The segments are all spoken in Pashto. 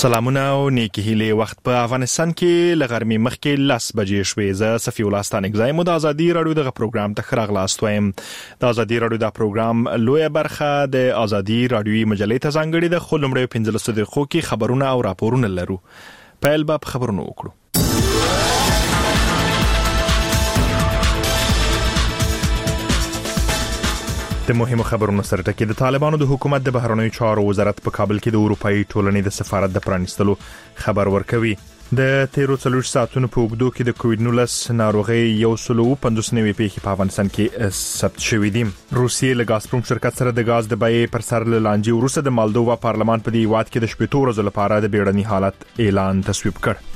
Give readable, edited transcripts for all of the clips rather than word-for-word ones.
سلامونه او نیکی هیله. وخت په افغانستان کې لغرمې مخکې 10 بجې شوې. زه صفی الله ستانګزایم د ازادي رادیو دغه پروګرام ته خراغلاست وایم. د ازادي رادیو د پروګرام لویه برخه د ازادي رادیوي مجلې ته ځانګړې ده، خو لمړی 15 دقیقو کې خبرونه او راپورونه لرو. پیل به خبرونه وکړو. د مهمو خبرونو سره ټکی. د طالبانو د حکومت د بهرنیو چارو وزارت په کابل کې د اروپאי ټولنې د سفارت د پرانیستلو خبر ورکوي. د 13 ساعتونو په اوږدو کې د کووډ-19 ناروغي 150 نوي پیښې په افغانستان کې ثبت شوې دي. روسیې له ګازپروم شرکت سره د ګاز د بیې پر سر لانجې وروسته د مالدووا پارلمان په دې هیواد کې د 7 ورځو لپاره د بیړني حالت اعلان تصویب کړ.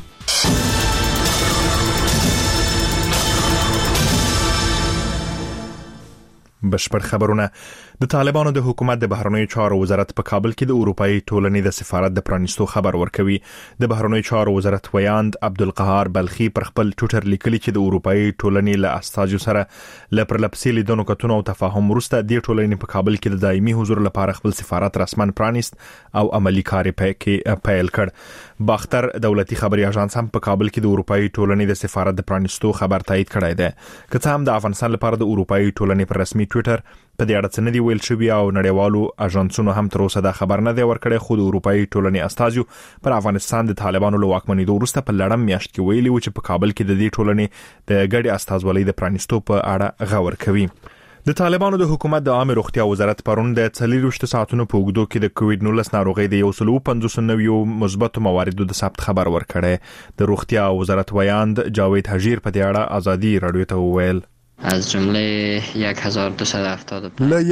بشپړ خبرونه. د طالبانو د حکومت د بهرنیو چارو وزارت په کابل کې د اروپאי ټولنې د سفارت د پرانیستو خبر ورکوي. د بهرنیو چارو وزارت ویاند عبدالقهار بلخي پر خپل ټوئیټر لیکلي چې د اروپאי ټولنې له استازو سره ل پرلپسې لیدنو کتنو او تفاهم وروسته د ټولنې په کابل کې د دایمي حضور لپاره خپل سفارت رسمن پرانیست او عملی کار پیل کړ. باختر دولتي خبري اژانس هم په کابل کې د اروپאי ټولنې د سفارت د پرانیستو خبر تایید کړی دی. که څه هم د افغانستان لپاره د اروپאי ټولنې پر رسمي ټوئیټر په دې اړه څه نه دی ویل شوی او نړیوالو اژانسونو هم تر اوسه دا خبر نه دی ورکړی، خو د اروپאי ټولنې استازو پر افغانستان د طالبانو له واکمنۍ وروسته په لړم میاشت کې ویلي و چې په کابل کې د دې ټولنې د ګډي استازولۍ د پرانیستو په اړه غور کوي. د طالبانو د حکومت د عامه روغتیا وزارت پرون د 24 ساعتونو په اوږدو کې د کووډ-19 ناروغي د 150 نویو مثبت مواردو د ثبت خبر ورکړی. د روغتیا وزارت ویاند جاوید حجیر په دې اړه ازادي رادیو ته وویل. از جمله 1270 له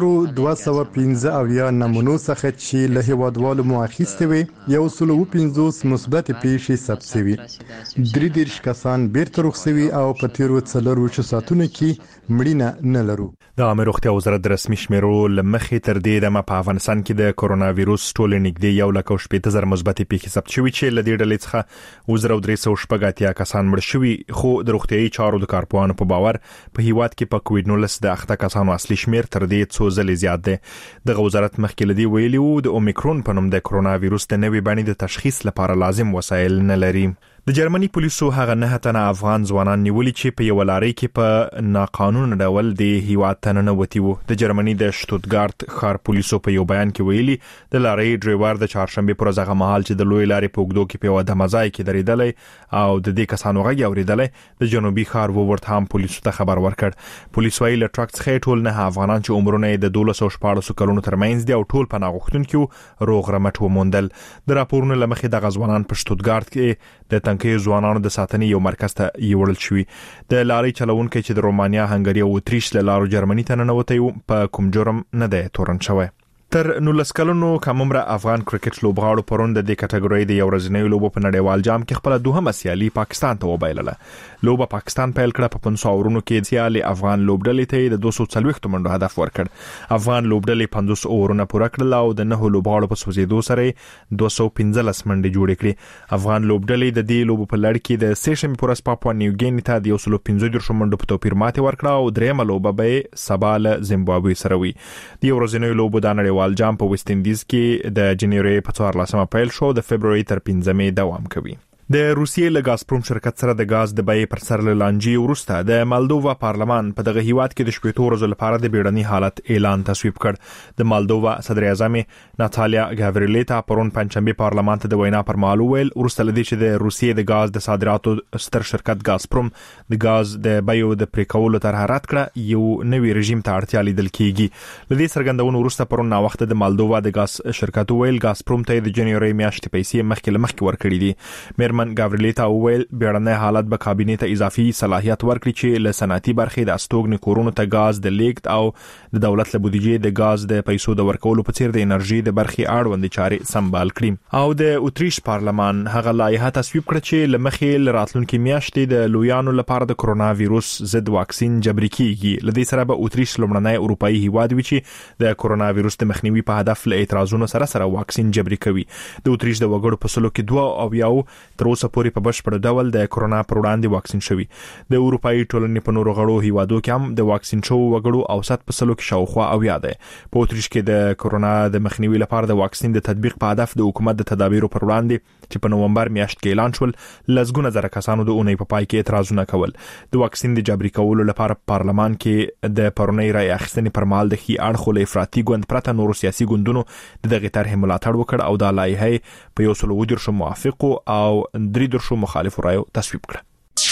1215 نمونو څخه چې له هیوادوالو مو اخیستې وي 150 مثبت پیښې ثبت شوي. 33 کسان بیرته رخصوي او په تیرو 4 ساعتونو کې مړینه نه لرو. د عامه روغتیا وزارت د رسمي شمیرو لمخې تر دې دمه په افغانستان کې د کرونا وایروس ټول نږدې 1,80,000 مثبت پیښې ثبت شوي چې له دې ډلې څخه 1380 کسان مړ شوي، خو د روغتیايي چارو د کارپوهانو په باور په هیواد کې په کووډ-19 د اخته کسانو اصلي شمیر تر دې څو ځلې زیات دی. د وزارت مخکې لدی ویلي وو د اومیکرون په نوم د کرونا وایروس د نوې بڼې د تشخیص لپاره لازم وسایل نه لري. د جرمني پولیسو هغه 9 تنه افغان ځوانان نیولي چې په یو لارۍ کې په ناقانونه ډول د هیواد ته ننوتي وو. د جرمني د شتوتګارت ښار پولیسو په یو بیان کې ویلي د لارۍ ډرایور د چهارشنبه پر ورځ مهال چې د لوی لارې په اوږدو کې په یو دمځای کې درېدلی او د دې کسانو غږ اوریدلی، د جنوبي ښار وورټهام پولیسو ته خبر ورکړ. پولیس ویلي له ټرک څخه ټول 9 افغانان چې عمرونه یې د 1214 کلونو ترمنځ دي او ټول پناه غوښتونکو روغ رمټ وموندل. د راپورونو لمخې د غزوانان په شتوتګارت کې د تنکي ځوانانو د ساتنې یو مرکز ته یوړل شوی. د لارۍ چلوونکي چې د رومانیا، هنګري او اتریش له لارو جرمني ته ننوتی په کوم جرم نه دی تورن شوی. تر 19 کلونو کم عمره افغان کرکټ لوبغاړو پرون د دې کټګورۍ د یو ورځنۍ لوبو په نړیوال جام کې خپل دوهمه سیالي پاکستان ته وبایلله. لوبه پاکستان پیل کړه په 500 اورونو کې سیالي افغان لوبډلې ته د 240 منډو هدف ورکړ. افغان لوبډلې 50 اورونه پوره کړل او د 9 لوبغاړو په سوځېدو سره 215 منډې جوړې کړې. افغان لوبډلې د دې لوبو په لړ کې د سیشن پورس پاپوا نیو ګینی ته د 115 منډو په توپیر ماته ورکړه او درېمه لوبه به سبا له زیمبابوې سره وي. د یو ورځنۍ لوبو د نړیوال جام په ویسټ انډیز کې د جنوري په 14 پیل شو، د فبرवरी تر 15 دوام کوي. د روسیې له ګازپروم شرکت سره د ګاز د بیې پر سر لانجې وروسته د مالدووا پارلمان په دغه هیواد کې د 7 ورځو لپاره د بیړني حالت اعلان تصویب کړ. د مالدووا صدر اعظم ناتالیا ګاوریلیتا پرون پنځشنبه پارلمان ته د وینا پر مهال ویل وروسته لدی چې د روسیې د ګاز د صادراتو ستر شرکت ګازپروم د ګاز د بیو د پریکولو طرح رد کړه، یو نوی رژیم ته اړتیا لیدل کیږي. لدی څرګندونو وروسته پرون نا وخت د مالدووا د ګاز شرکت ویل ګازپروم ته د جنوري میاشتې پیسې مخکې ورکړي دي. ګاوریلیتا ویل بیړنی حالت به کابینې ته اضافي صلاحیت ورکړي چې له صنعتي برخې د استوګنې کورونو ته ګاز د لیږد او د دولت له بودیجې د ګاز د پیسو د ورکولو په څیر د انرژي د برخې اړوند چارې سمبال کړي. او د اتریش پارلمان هغه لایحه تصویب کړه چې لمخې راتلونکي میاشتې د لویانو لپاره د کرونا وایروس ضد واکسین جبري کیږي. لدې سره به اتریش لومړنی اروپאי هیواد وي چې د کرونا وایروس د مخنیوي په هدف له اعتراضونو سره واکسین جبري کوي. د اتریش د وګړو په سلو کې 2 تر تر اوسه پورې په بشپړ ډول د کرونا پر وړاندې واکسین شوي. د اروپאי ټولنې په نورو غړو هیوادو کې هم د واکسین شوو وګړو اوسط په سلو کې شاوخوا اویا ده. په اتریش کې د کرونا د مخنیوي لپاره د واکسین د تطبیق په هدف د حکومت د تدابیرو پر وړاندې چې په نومبر میاشت کې اعلان شول لزګونه زره کسانو د اونۍ په پای کې اعتراضونه کول. د واکسین د جبري کولو لپاره پارلمان کې د پرونی رای اخیستنې پر مهال د خي اړخو له افراطي ګوند پرته نورو سیاسي ګوندونو دغه طرح ملاتړ وکړ او د لایحه په 110 موافق او 3 مخالف رایو تصویب کړ.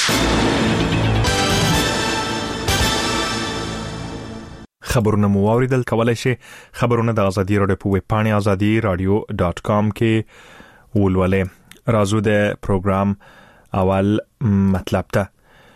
خبرونه مو اوریدل. کولای شئ خبرونه د ازادي رادیو په ویب پاڼه azadi.radio.com کې ولولئ. راځو د پروګرام اول مطلب ته.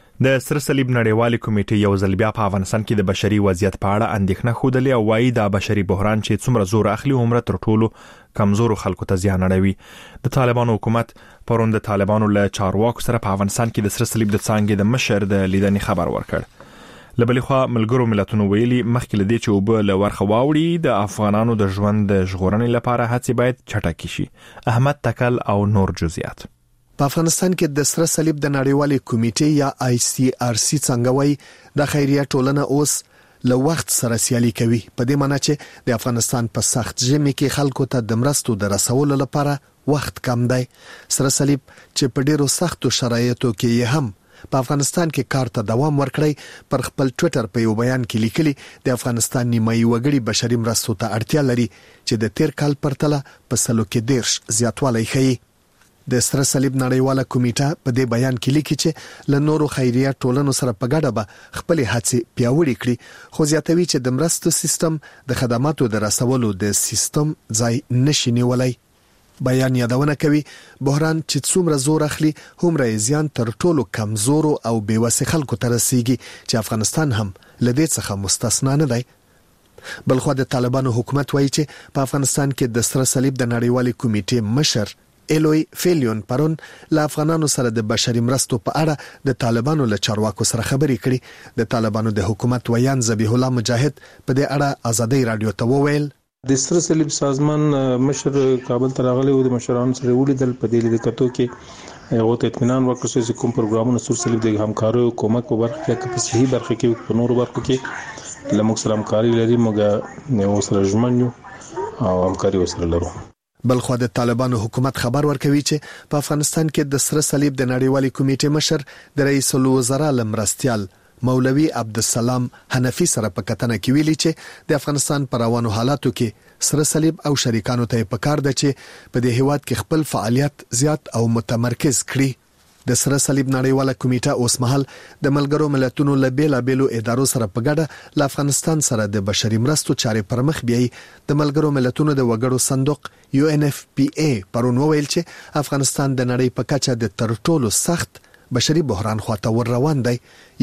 د سره صلیب نړیوالې کمیټې یو ځل بیا په افغانستان کې د بشري وضعیت په اړه اندېښنه خوده او وايي دا بشري بحران چې څومره زور اخلي عمره تر ټولو کمزورو خلکو ته زیان اړوي. د طالبانو حکومت پرون د طالبانو له چارواکو سره په افغانستان کې د سره صلیب د څانګې د مشر د لیدنې خبر ورکړ. لبلې خوا ملګرو ملتونو ویلي مخکې لدې چې وب له ورخه واوړي د افغانانو د ژوند د ژغورنې لپاره هڅې باید چټکې شي. احمد تکل او نور جزئیات. په افغانستان کې د سره صلیب د نړیوالې کمیټې یا ICRC څنګه وایي د خیریه ټولنه اوس له وخت سره سیالي کوي، په دې معنی چې د افغانستان په سخت ژمي کې خلکو ته د مرستو د رسولو لپاره وخت کم دی. سره صلیب چې په ډیرو سختو شرایطو کې هم په افغانستان کې کار ته دوام ورکړی پر خپل ټوئیټر په یو بیان کې لیکلي د افغانستان نیمایي وګړي بشري مرستو ته اړتیا لري چې د تیر کال پرتله په سلو کې 10 زیاتوالی ښیي. د سره صلیب نړیواله کمیټه په دې بیان کې لیکي چې له نورو خیریه ټولنو سره په ګډه به خپل هڅې پیاوړې کړي، خو زیاتوي چې د مرستو سیستم د خدماتو د رسولو د سیستم ځای نشي نیولای. بیان یادونه کوي بحران چې څومره زور اخلي هومره زیان تر ټولو کمزورو او بیوسه خلکو ته رسیږي چې افغانستان هم لدې څخه مستثنا نه دی. بلخو د طالبانو حکومت وایي چې په افغانستان کې د سره صلیب د نړیوالې کمیټې مشر الوی فیلیون پرون له افغانانو سره د بشري مرستو په اړه د طالبانو له چارواکو سره خبرې کړي. د طالبانو د حکومت ویان ذبیح الله مجاهد په دې اړه ازادي رادیو ته وویل د سره صلیب سازمان مشر کابل ته راغلی او د مشرانو سره ولیدل. په دې لیدو کې هغه ته اطمینان ورکړ چې کوم پروګرامونه سره صلیب د همکارۍ او کومک په برخه کې په صحیح برخه کې په نورو برخو کې لموږ سره همکاري لري، موږ یو سره ژمنو او همکاري وسره لرو. بلخو د طالبانو حکومت خبر ورکوي چې په افغانستان کې د سره صلیب د نړیوالې کمیټې مشر د رئیس الوزرا لمرستيال مولوی عبدالسلام حنفی سره په کتنه کې ویلي چې د افغانستان پر روانو حالاتو کې سره صلیب او شریکانو ته پکار ده چې په دې هیواد کې خپل فعالیت زیات او متمرکز کړي. د سره صلیب نړیواله کمیټه اوس مهال د ملګرو ملتونو له بیلابېلو ادارو سره په ګډه له افغانستان سره د بشري مرستو چارې پرمخ بیایي. د ملګرو ملتونو د وګړو صندوق UNFPA پرون وویل چې افغانستان د نړۍ په کچه د تر ټولو سخت بشري بحران خواته ور روان دی.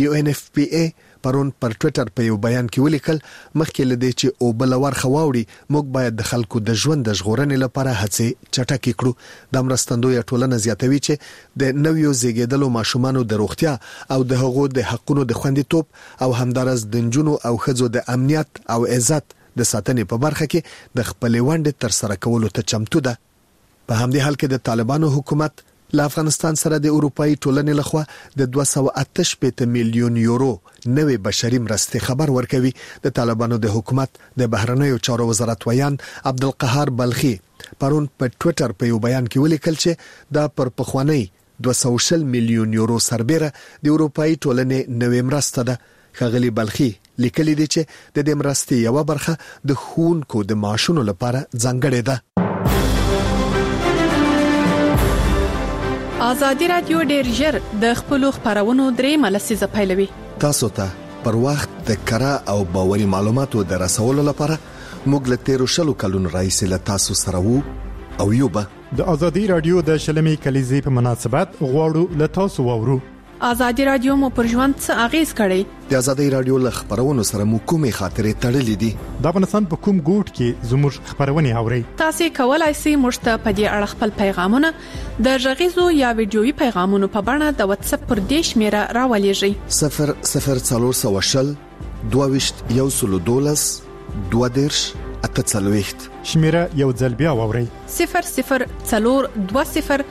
UNFPA پرون پر ټوئیټر په یو بیان کې ولیکل مخکې لدې چې او بل ورخه واوړي موږ باید د خلکو د ژوند د ژغورنې لپاره هڅې چټکې کړو. د مرستندوی ټولنه زیاتوي چې د نویو زیږیدلو ماشومانو د روغتیا او د هغو د حقونو د خوندیتوب او همدارس د جنونو او ښځو د امنیت او عزت د ساتنې په برخه کې د خپل ونډې تر سره کولو ته چمتو ده. په همدې حال کې د طالبانو حکومت له افغانستان سره د اروپאי ټولنې لخوا د 288 میلیون یورو نوې بشري مرستې خبر ورکوي. د طالبانو د حکومت د بهرنیو چارو وزارت ویان عبدالقهار بلخي پرون په ټوئیټر په یو بیان کې ولیکل چې دا پر پخوانی 200 میلیون یورو سربېره د اروپאי ټولنې نوې مرسته ده. خغلی بلخي لیکلي دي چې د دې مرستې یو برخه د ښوونکو د معاشونو لپاره ځانګړې ده. ازادي رادیو ډېر ژر د خپل خبرونو درې ملسیزه پیلوي. تاسو ته پر وخت د کره او باوري معلوماتو د رسولو لپاره موږ له 13 کلونو راهیسې له تاسو سره وو او یوبه د ازادي رادیو د شلمي کلیزې په مناسبت غواړو له تاسو وورو. ازادي رادیو مو پر ژوند څه اغیز کړی؟ د ازادي رادیو له خبرونو سره مو کومې خاطرې تړلې دي؟ د افغانستان په کوم ګوټ کې زموږ خبرونه اورئ؟ تاسو کولای شئ موږ ته په دې اړه خپل پیغامونه د غږیزو یا ویډیويي پیغامونو په بڼه د واتس اپ پر دې شمیره راولېږئ. 0040 22 112 22 88 شمیره یو ځل بیا واورئ. 0020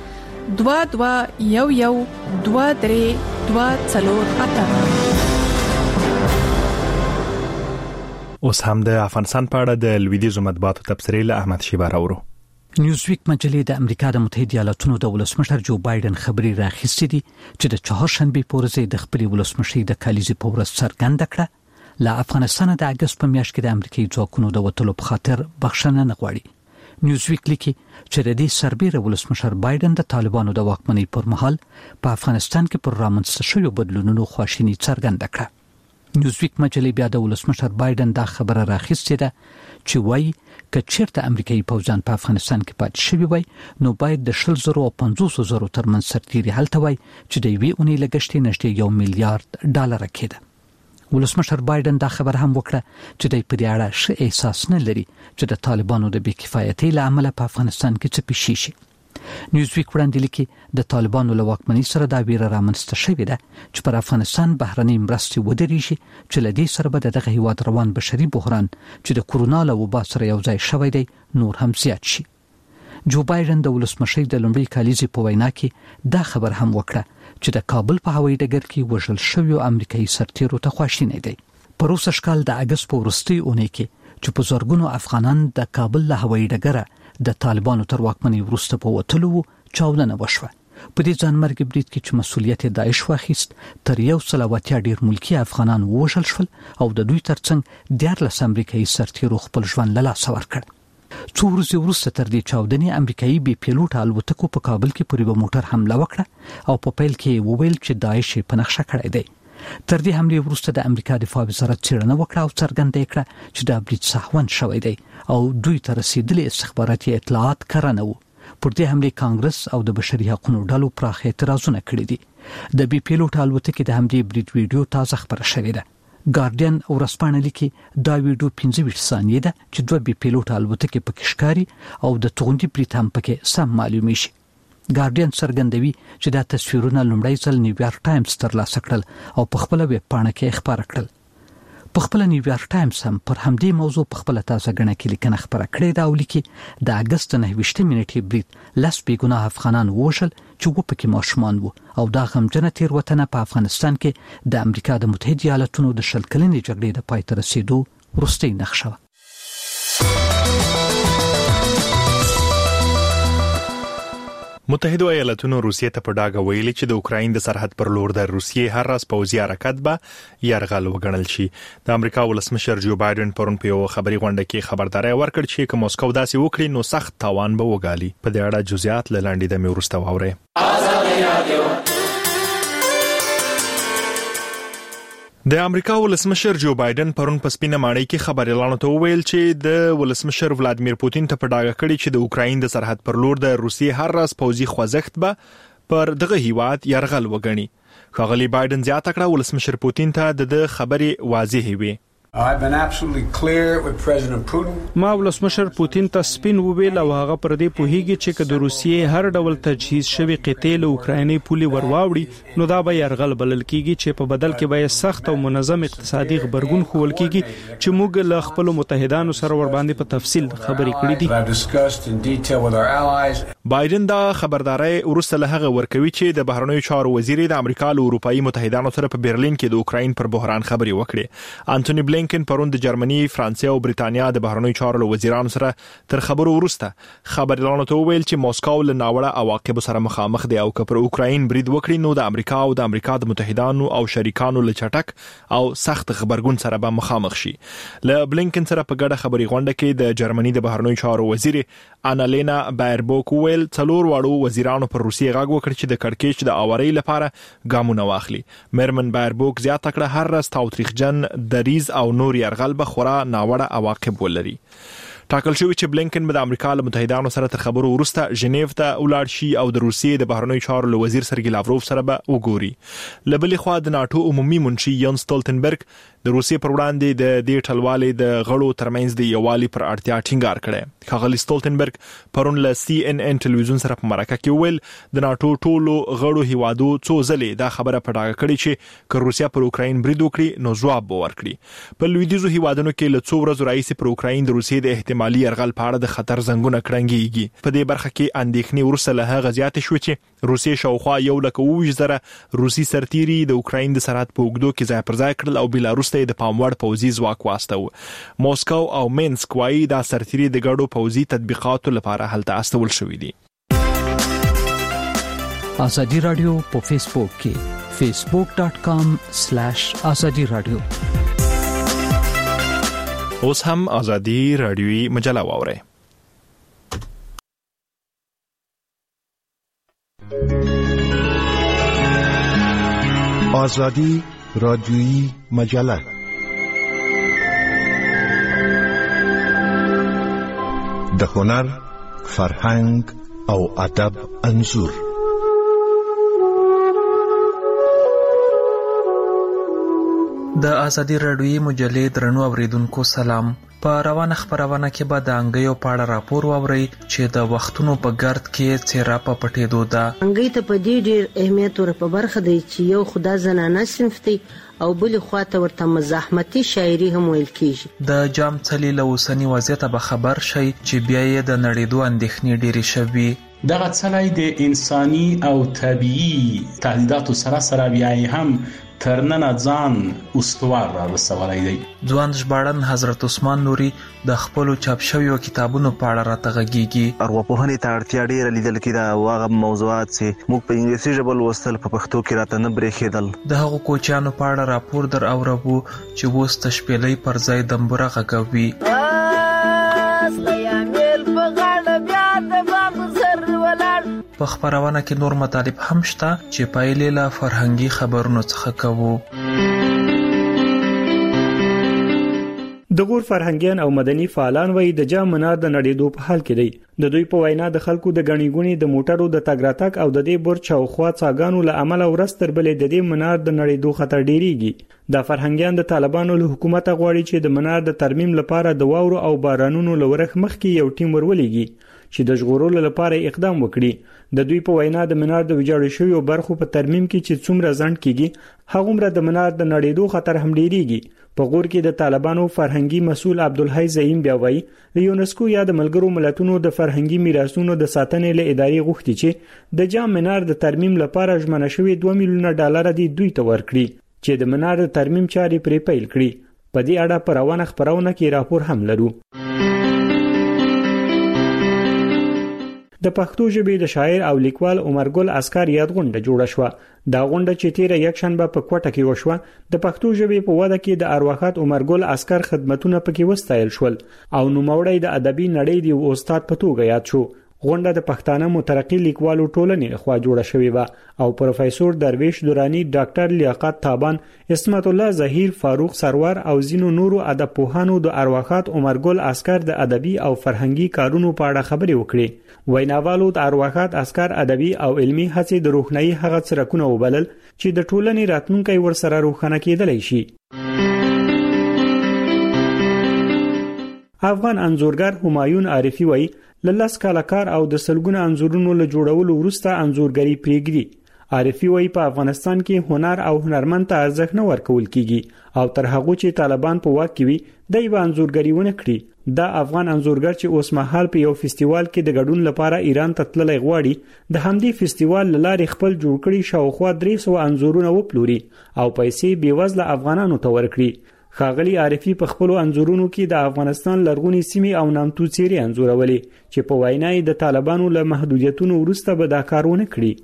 اوس هم د افغانستان په اړه د لویدیځ مطبوعاتو تبصرې له احمد شیبه راوړو. نیوزویک مجلې د امریکا د متحده ایالاتونو د ولسمشر جو بایدن خبري راخیستې دي چې د چهارشنبه په ورځ د خپل ولسمشي د کالیزې په ورځ څرګنده کړه له افغانستان د اگست په میاشت کې د امریکایي ځواکونو د وټلو په خاطر بخښنه نه غواړي. نیوزویک لیکي چې د دې سربېره ولسمشر بایدن د طالبانو د واکمنۍ پر مهال په افغانستان کې پر رامنځته شویو بدلونونو خواشیني څرګنده کړه. نیوزویک مجلې بیا د ولسمشر بایدن دا خبره راخیستې ده چې وایي که چیرته امریکایي پوځیان په افغانستان کې پاتې شوي وای نو باید د 100,000 او 50,000 ترمنځ سرتیري هلته وای چې د یوې اونۍ لګښت نږدې $1 میلیارډ کېده. ولسمشر بایدن دا خبر هم وکړه چې د په دې اړه ښه احساس نه لري چې د طالبانو د بې کفایتۍ له امله په افغانستان کې څه پیښ شي. نیوزویک وړاندې لیکي د طالبانو له واکمنۍ سره دا ویره رامنځته شوې ده چې پر افغانستان بهرنۍ مرستې ودرېږي چې له دې سره به دغه هیواد روان بشري بحران چې د کورونا له وبا سره یو ځای شوی دی نور هم زیات شي. جو بایدن د ولسمشي د لومړي کالیزې په وینا کې دا خبر هم وکړه چې د کابل په هوایي ډګر کې وژل شویو امریکایي سرتیرو ته خواشینی دی. په روسي کال د اگست په وروستۍ اونۍ کې چې په زورګونو افغانان د کابل له هوایي ډګره د طالبانو تر واکمنۍ وروسته په وټلو چاودنه وشوه. په دې ځانمرګ برید کې چې مسؤلیت داعش واخیست تر 180 ډیر ملکی افغانان وژل شول او د دوی ترڅنګ 14 امریکایي سرتیرو خپل ژوند له لاسه ورکړ. څو ورځې وروسته تر دې چاودنې امریکایي بي پیلوټ الوتکو په کابل کې پر یو موټر حمله وکړه او په پیل کې وویل چې داعش په نقشه کړی دی. تر دې حمله وروسته د امریکا دفاع وزارت څېړنه وکړه او څرګنده کړه چې دا برید سهون شوی دی او دوی ته رسیدلي استخباراتي اطلاعات کره نه وو. پر دې حمله کانګرس او د بشري حقوقو ډلو پراخ اعتراضونه کړي دي. د بي پیلوټ الوتکې د حملې برید ویډیو تازه خبره شوې ده. ګارډین او ورځپاڼه لیکي دا ویډیو 25 ثانیې ده چې دوه بي پیلوټ الوتکې پکې ښکاري او د توغندي برید هم پکې سم معلومي شي. ګارډین څرګندوي چې دا تصویرونه لومړی ځل نیویارک ټایمز ترلاسه کړل او په خپل ویب پاڼه کې خبره کړل. په خپل نیویارک ټایمز هم پر همدې موضوع په خپل تازه غنه کې لیکنه خبره کړې ده او لیکي د اگست 9 منټې برید لاس بې ګناه افغانان وژل چې پکې ماشومان وو او دا غمجنه تیروتنه په افغانستان کې د امریکا د متحده ایالاتونو د شل کلنې جګړې د پای ته رسیدو وروستۍ نقشه وه. متحده ایالاتونو روسیې ته په ډاګه ویلي چې د اوکراین د سرحد پر لور د روسیې هر راز پوځي حرکت به یرغل وګڼل شي. د امریکا ولسمشر جو بایدن پرون په یو خبري غونډه کې خبرداري ورکړه چې که موسکو داسې وکړي نو سخت تاوان به وګالي. په دې اړه جزئیات لاندې د میورسته واوري. د امریکا ولسمشر جو بایدن پرون په سپینه ماڼۍ کې خبريالانو ته وویل چې د ولسمشر ولادیمیر پوتین ته په ډاګه کړی چې د اوکراین د سرحد پر لور د روسیې هر راز پوځي خوځښت به پر دغه هیواد یرغل وګڼي. ښاغلی بایدن زیاته کړه ولسمشر پوتین ته د خبرې واضح وي. ما ولسمشر پوتین ته سپین وویل او هغه پر دې پوهیږي چې که د روسیې هر ډول تجهیز شوی قطعې له اوکرایني پولي ورواوړي نو دا به یرغل بلل کیږي چې په بدل کې به سخت او منظم اقتصادي خبرګون خول کیږي چې موږ له خپل متحدانو سره ور باندې په تفصیل خبرې کړې دي. بایدن دا خبرداري ورسته له هغه ورکوي چې د بهرنیو چارو وزیر د امریکا له اروپאי متحدانو سره په برلین کې د اوکراین پر بحران خبرې وکړي. انټونی بلینکن پرون د جرمني، فرانسې او بریتانیا د بهرنیو چارو وزیرانو سره تر خبرو وروسته خبريالانو ته ویل چې موسکو له ناوړه عواقب سره مخامخ دی او که پر اوکراین برید وکړي نو د امریکا او د امریکا د متحدانو او شریکانو له چټک او سخت خبرګون سره به مخامخ شي. له بلینکن سره په ګډه خبري غونډه کې د جرمني د بهرنیو چارو وزیر انالینا بایربوک ویل څلور واړو وزیرانو پر روسیې غږ وکړ چې د کړکېچ د اوري لپاره ګامونه واخلي. مرمن بایربوک زیاته کړه هر راز تاوتریخجن دریز او نور یرغل به خورا ناوړه عواقب ولري. ټاکل شوی چې بلینکن به د امریکا له متحدانو سره تر خبرو وروسته ژنیو ته ولاړ شي او د روسیې د بهرنیو چارو وزیر سرګی لاوروف سره به وګوري. لبلې خوا د ناتو عمومي منشي یان ستولتنبرګ د روسیې پر وړاندې د دې ټلوالې د غړو ترمنځ د یووالي پر اړتیا ټینګار کړی. ښاغلي سټولټنبرګ پرون له CNN ټلویزیون سره په مرکه کې ویل د ناتو ټولو غړو هیوادو څو ځلې دا خبره په ډاګه کړې چې که روسیا پر اوکراین برید وکړي نو ځواب به ورکړي. په لویدیځو هیوادونو کې له څو ورځو راهیسې پر اوکراین د روسیې د احتمالي یرغل په اړه د خطر زنګونه کړنګېږي. په دې برخه کې اندېښنې وروسته له هغه زیاتې شوې چې روسیې شاوخوا 1,20,000 روسي سرتیري د اوکراین د سرحد په اوږدو کې ځای پر ځای کړل او بیلاروس ته د پام وړ پوځي ځواک واستاوه. موسکو او مینسک وايي دا سرتیري د ګډو پوځي تطبیقاتو لپاره هلته استول شوي دي. ازادي رادیو په فیسبوک کې facebook.com/azadi radio. اوس هم ازادي رادیوي مجله واورئ. آزادی رادیویی مجله د هنر، فرهنګ او ادب انځور. د آزادي رادیویي مجلې درنو اوریدونکو سلام. په روانه خبرونه کې به د انګیو په اړه راپور واورئ چې د وختونو په ګرد کې څیرا په پټېدو ده. انګی ته په دې ډېر اهمیت ور په برخه دی چې یو خدا زنانه صنف دی او بل خواته ورته مزاحمتي شاعري هم ویل کیږي. د جام څلي له اوسنی وضعیت به خبر شي چې بیا یې د نړیدو اندېښنې ډېرې شوي. دغه څلای د انساني او طبيعي تهدیداتو سره بیا هم ترننه ځان استوار را رسولای دی. ځوان ژباړن حضرت عثمان نوري د خپل چاپ شویو کتابونو په اړه راتغږیږي. ارواپوهنې ته اړتیا ډېره لیدل کېده او هغه موضوعات چې موږ په انګلیسي ژبه لوستل په پښتو کې راته نه برېښېدل. د هغو کوچیانو په اړه راپور در اورو چې اوس د شپېلۍ پر ځای دمبوره غږوي. په خبرونه کې نور مطالب هم شته چې پایلې له فرهنګي خبرونو څخه کوو. د غور فرهنګیان او مدني فعالان وایي د جام منار د نړیدو په حال کې دی. د دوی په وینا د خلکو د غنی ګونی د موټرو د تګ راتګ او د دې برج او خوا څاګانو له عمله ورستر بلې د دې منار د نړیدو خطر ډیریږي. د فرهنګیان د طالبانو له حکومت غواړي چې د منار د ترمیم لپاره د واورو او بارانونو لورخ مخکې یو ټیم ورولېږي چې د ژغورلو لپاره اقدام وکړي. د دوی په وینا د منار د ویجاړ شویو برخو په ترمیم کې چې څومره ځنډ کیږي هغومره د منار د نړیدو خطر هم ډیریږي. په غور کې د طالبانو فرهنګي مسؤل عبدالحی زعیم بیا وایي د یونسکو یا د ملګرو ملتونو د فرهنګي میراثونو د ساتنې له ادارې غوښتي چې د جام منار د ترمیم لپاره ژمنه شوی $2 میلیون دی دوی ته ورکړي چې د منار د ترمیم چارې پرې پیل کړي. په دې اړه په روانه خبرونه کې راپور هم لرو. د پښتو ژبې د شاعر او لیکوال عمر ګل اسکر یاد غونډه جوړه شوه. دا غونډه چې تیر یکشنبه په کوټه کې وشوه د پښتو ژبې په وده کې د ارواښاد عمر ګل اسکر خدمتونه پکې وستایل شول او نوموړی د ادبي نړۍ دی استاد په توګه یاد شو. غونډه د پښتانه مترقي لیکوالو ټولنې لخوا جوړه شوې و او پروفیسور درویش دورانی، ډاکټر لیاقت تابان، اسمت الله ظهیر، فاروق سرور او زینو نورو ادب پوهانو د ارواښاد عمر ګل اسکر د ادبي او فرهنګي کارونو په اړه خبرې وکړې. ویناوالو د ارواښاد اسکر ادبي او علمي هڅې د روښنايي هغه څرکونه وبلل چې د ټولنې راتلونکي ورسره روښانه کېدلی شي. افغان انځورګر همایون عارفي وایي لس کاله کار او د سلګونه انځورونو له جوړولو وروسته انځورګری پریږدي. عارفي وایي په افغانستان کې هنر او هنرمند ته ارزښت نه ورکول کیږي او تر هغه چې طالبان په واک کې وي دای به انځورګری ونه کړي. دا افغان انځورګر چې اوس مهال په یو فستیوال کې د ګډون لپاره ایران ته تللی غواړي د همدې فستیوال لارې خپل جوړ کړي شاوخوا 300 انځورونه وپلوري او پیسې بیوزله افغانانو ته ورکړي. ښاغلي عارفي په خپل انځورونو کې د افغانستان لرغونی سیمې او نامتو څېرې انځورولې چې په وینا یې د طالبانو له محدودیتونو وروسته به دا کارونه کړي.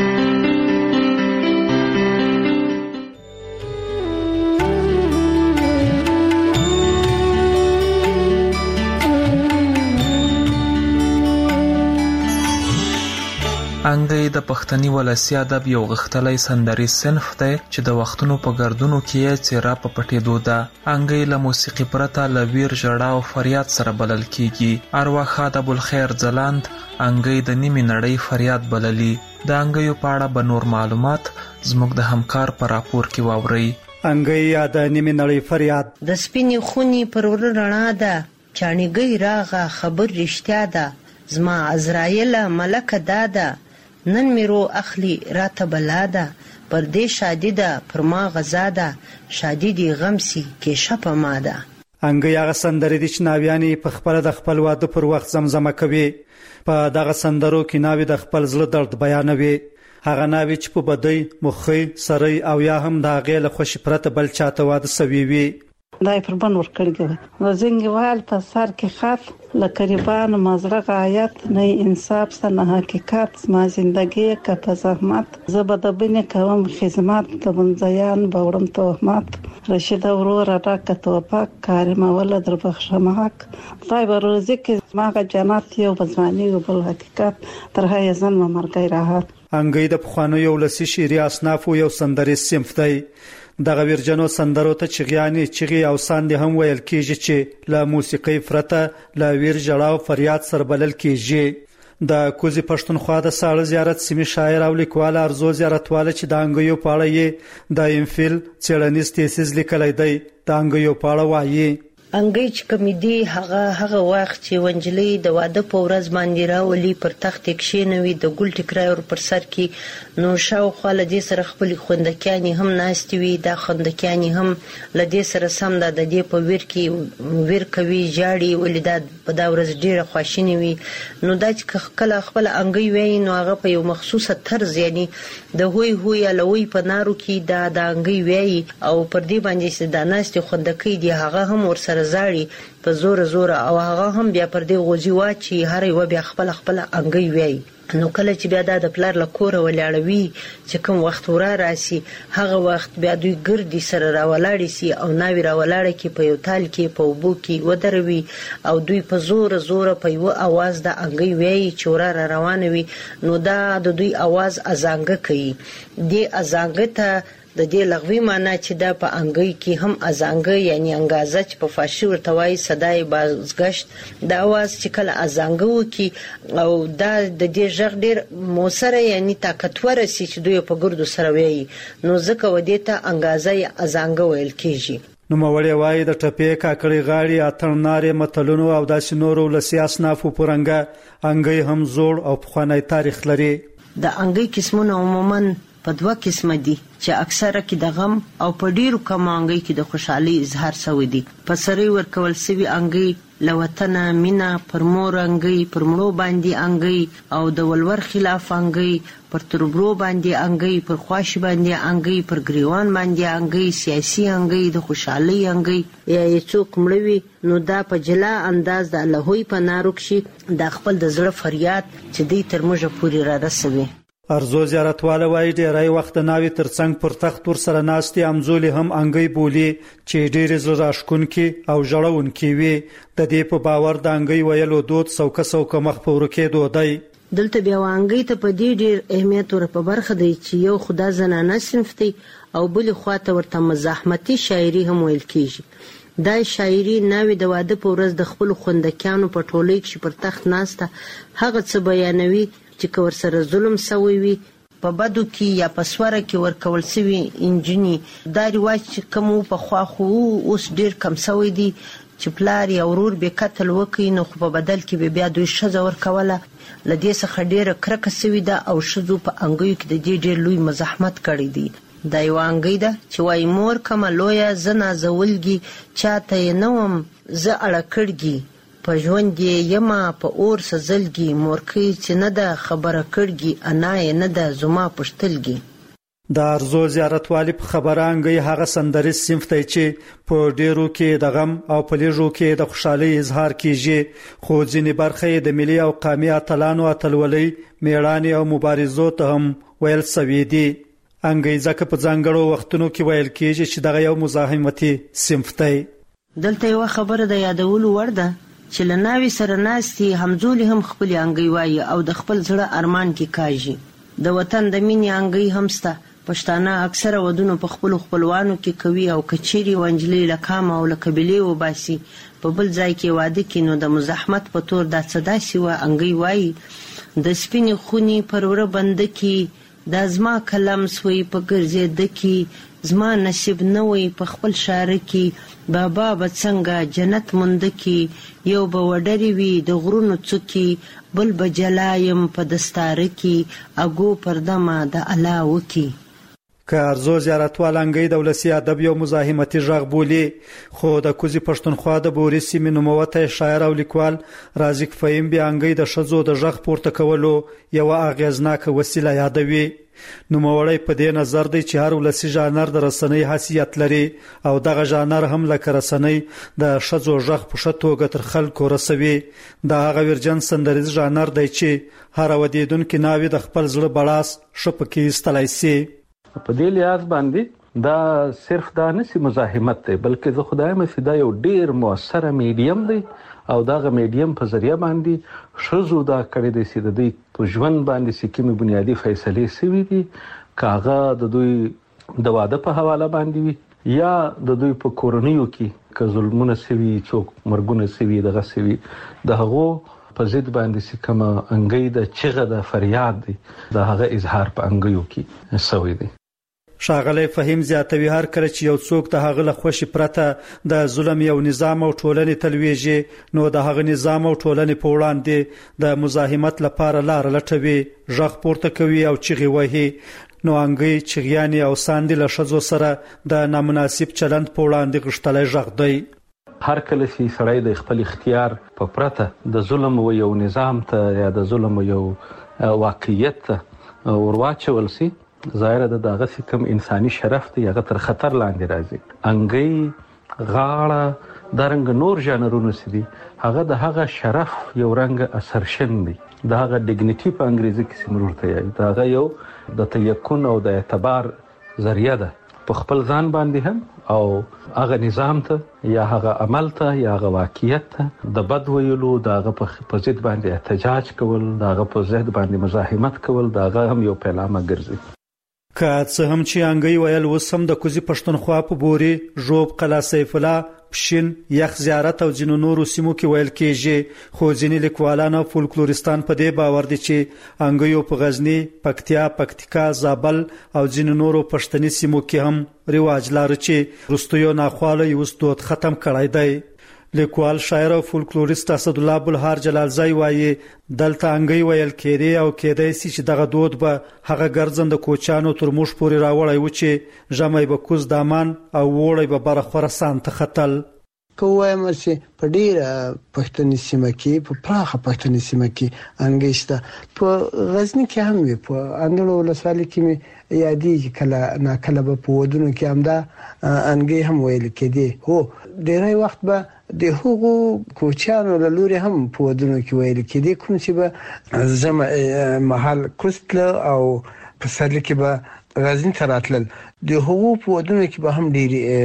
انګی د پښتني ولسی ادب یو غښتلی سندري صنف دی چې د وختونو په ګردونو کې یې څیرا په پټېدو ده. انګی له موسیقي پرته له ویر ژړا او فریاد سره بلل کیږي. ارواښاد ابوالخیر ځلاند انګی د نیمې نړۍ فریاد بللی. د انګیو په اړه به نور معلومات زموږ د همکار په راپور کې واورئ. انګي یا د نیمه نړۍ فریاد د سپینې خونی پر ور رڼا ده چانګي راغه خبر رښتیا ده زما عزرایل ملک دادا نن میرو اخلی راته بلاده پر دې شادي ده پر ما غزا ده شادي دی غمسي کې شپه ما ده. انګي هغه سندرې د چناویانی په خپل د خپل واده پر وخت زمزمه کوي. په دغه سندرو کې ناوی د خپل زړه درد بیانوي. هغه ناوی چې په بدی مخې سره او یا هم د هغه له خوش پرته بل چاته واده سوي وي. دای پر بن ور کړی نو زنګوال په سر کې خاط لکریبان مزرغ آیات نه انصاف سره حقیقت ما زندگی کا په زحمت زبدبنه کوم خدمت د بنځیان باورم تهمت رشید اورور راک توپاک کارم ول در بخشمک طيب روزي کې ما جنت یو بزمانی بل حقیقت تر هي ځن مرګي راحت. انګي د پخوانو یو لسی شيري اصناف یو سندري صنف دی. دغه ورجنو سندرو ته چغیانی چغي او ساند هم ویل کیږي چې لا موسیقي فرته لا ویر جړاو فریاد سره بلل کیږي. د کوزي پښتونخوا د ساړه زیارت سیمه شاعر او لیکوال ارزو زیارتواله چې د انګیو پاړه یې د انفیل چړنیز تیسیز لیکلای دی د انګیو پاړه وایي. انګي چې کمیدي هغه وخت چې ونجلي د واده په ورځ باندې راولي پر تخت کښینوي د ګل ټکرای ور پر سر کې نو شاوخوا لدې سره خپل خوندکیانی هم ناشتي وي دا خوندکیانی هم لدې سره سم د دې په ویر کې ویر کوي جاړي ولیداد په دا ورځ ډیره خوشینی وي نو دا چې کله خپل انګي وای نو هغه په یو مخصوصه طرز یعنی د هوی لوی په نارو کې دا د انګي وای او پر دې باندې چې د ناشتي خوندکې دی هغه هم ور سره زاري په زور او هغه هم بیا پر دې غوځي واچي هر یو بیا خپل انګي وای نو کله چې بیا د پلار له کور ولاړوي چې کوم وخت ورا راسي هغه وخت بیا دوی ګردي سره راولاړي سي او ناوی راولاړي کې په یو تال کې په وبو کې ودروي او دوی په زور په یو आवाज د انګي وای چې ورا روانوي نو دا د دوی आवाज ازانګه کوي دی ازانګه ته د دې لغوي معنی چې دا په انګي کې هم ازانګه یعنی انګازه چې په فارسی ورته وایي صداي بازگشت دا आवाज چې کله ازانګه وکي او دا د دې ژغ ډیر موثره یعنی طاقتور سي چې دوی په ګردو سره وایي نو ځکه ودې ته انګازه ازانګه ویل کیږي. نو موري وایي د ټپې کاکړي غاړي اترنارې متلونو او داسې نورو لسی اصنافو پرنګه انګي هم زوړ او پخوانی تاریخ لري. د انګي قسمونه عموما په دوه قسمه دي چې اکثره کې د غم او په ډیرو کمانګي کې د خوشحالي اظهار شوی دي. په سری ورکول سوي انګي لوطن مینا پر مور انګي پر مړو باندې انګي او د ولور خلاف انګي پر تربرو باندې انګي پر خواش باندې انګي پر گریوان باندې انګي سیاسي انګي د خوشحالي انګي یا څوک مړوي نو دا په جلا انداز د الله په ناروکشي د خپل د زړه فریاد چې دی تر موږ پورې را رسوي. ارزو زیارتواله وایي ډیری وخت ناوی ترڅنګ پر تخت ور سره ناستي امزولي هم انګي بولی چې ډیر زړه راښکونکي او ژړونکي وي. د دې په باور د انګي ویلو دود څوک مخ په ورکه دودای. دلته بیا وانګي ته په دې ډیر اهمیت ور په برخه دی چې یو خدا زنانه صنفتي او بل خواته ورته مزاحمتي شاعري هم ویل کیږي. دا شاعري ناوی د واده په ورځ د خپل خوندکانو په ټولۍ کې پر تخت ناسته هغه څه بیانوي چې کور سره ظلم سوی وي په بدو کې یا په سوره کې ورکول سوي انجنی دا رواج کوم په خوا خو اوس ډیر کم سوی دي چې پلار یا ورور به قتل وکړي نو په بدل کې بیا دوی شزه ورکوله لدې څخه ډیره کرکه سوي ده او شزو په انګیو کې د دې ډیر لوی مزاحمت کړی دی. دا یو انګی ده چې وای مور کما لویا زنا زولګي چاته نوم ز اړه کړګي په ژوند یما په اور سزلګي مورکي چې نه ده خبره کړګي انا یې نه ده زما پښتلګي. د ارزو زیارتوالي په خبرانګي هغه سندري صنف ته چې په ډیرو کې د غم او پلیژو کې د خوشحالي اظهار کیږي خو ځینې برخه د ملي او قومي اتلانو اتلولي میړانې او مبارزو ته هم ویل سوي دي. انګي ځکه په ځانګړو وختونو کې ویل کیږي چې دغه یو مزاحمتي صنف دی. دلته یو خبره د یادولو وړ ده چې لناوی سره ناستي همزولي هم خپل انګي وایي او د خپل زړه ارمان کې کاږي. د وطن د مینې انګي همسته پښتانه اکثره ودونو په خپل خپلوانو کې کوي او کچيري وانجلي لکام او لکبلي وباسي په بل ځای کې واده کې نو د مزاحمت په تور د صدا سی و انګي وایي د سپینې خونی پرور بند کې د ازما کلم سوی په ګرځې د کې زما نصیب نه وي په خپل شاره کې بابا به څنګه جنت مونده کې یو به وډري وي د غرونو څوکي بل به جلایم په دستاره کې اګو پردمه د الله وکي که ارزو زیارتوال انګی د ولسی ادب یو مزاحمتي ژغ بولی خو د کوزي پښتونخوا د بوري سیمې نوموته شاعر او لیکوال رازق فهیم بیا انګی د شزو د ژغ پورته کولو یو اغیزناک وسیله یادوي نوموړی په دې نظر دی چې هر ولسی ژانر د رسنۍ حیثیت لري او دغه ژانر هم لکه رسنۍ د شزو ژغ په شتوګه تر خلکو رسوي د هغه ورجن سندریز ژانر دی چې هر ودیدونکو ناوی د خپل زړه بلاس شپکی استلای سي په دې لحاظ باندې دا صرف دا نسی مزاحمت دی بلکې زه خدای مې فدا یو ډیر موثره میډیم دی او داغه میډیم په ذریعہ باندې شزو دا کړی دی چې د دې په ژوند باندې سکیمه بنیادی فیصله سوي دي کاغه د دوی د واده په حواله باندې وي یا د دوی په کورنیو کې که ظلمونه سوي څوک مرګونه سوي دغه سوي د هغه په ضد باندې سکمه انګي د چغه د فریاد دی د هغه اظهار په انګيو کې سوي دي شاغلی فهیم زیاتوي هر کله چې یو څوک د هغه له خوشي پرته د ظلم یو نظام او ټولنې تلويږي نو د هغه نظام او ټولنې په وړاندې د مزاحمت لپاره لار لټوي ژغ پورته کوي او چغې وهي نو انګي چغیانی او ساندې له شزو سره د نامناسب چلند په وړاندې غشتلای ژغ دی هر کله چې سړی د خپل اختیار په پرته د ظلم و یو نظام ته یا د ظلم یو واقعیت ته ورواچول سي ظاهر ده دغه کوم انساني شرف دی هغه تر خطر لاندې راځي انګي غاړه درنګ نور ژانرونه سدي هغه د هغه شرف یو رنګ اثرشن دی دا هغه ډیګنیټي په انګریزي کې سمورته یي دا هغه یو د تیکون او د اعتبار ذریعہ ده په خپل ځان باندې هم او هغه نظام ته یا هغه عمل ته یا هغه واقعیت ته د بد ویلو دغه په ضد باندې احتجاج کول دغه په ضد باندې مزاحمت کول دغه هم یو پیلامه ګرځي که څه هم چې انګي ویل وسم د کوزي پښتونخوا په بوري ژوب قلا سیف الله پښین یخ زیارت او جنو نورو سیمو کې ویل کېږي خو ځینې لیکوالان او فولکلوریستان په دې باور دي چې انګي په غزنی پکتیا پکتیکا زابل او جنو نورو پښتني سیمو کې هم رواج لري چې رستویو ناخواله یو ستود ختم کړای دی لیکوال شاعر او فولکلوریست اسد الله بلهار جلالزای وایي دلته انګي ویل کېدی او کېدای سي چې دغه دود به هغه ګرځند کوچانو تر موږ پورې راوړی و چې ژمي به کوز دامان او وړي به برخوره سانت خطل کوم چې په ډیره پښتني سیمه کې په پراخه پښتني سیمه کې انګي شته په غزنی کې هم وي په اندړو ولسوالۍ کې یادې کله نه کله په ودونو کې هم دا انګي هم ویل کېدی هو ډیری وخت به د هغو کوچانو له لوري هم په ودونو کې ویل کېدی کوم چې به زم محل کوستل او په سر کې به غزنی ته راتلل د هغو په ودونو کې به هم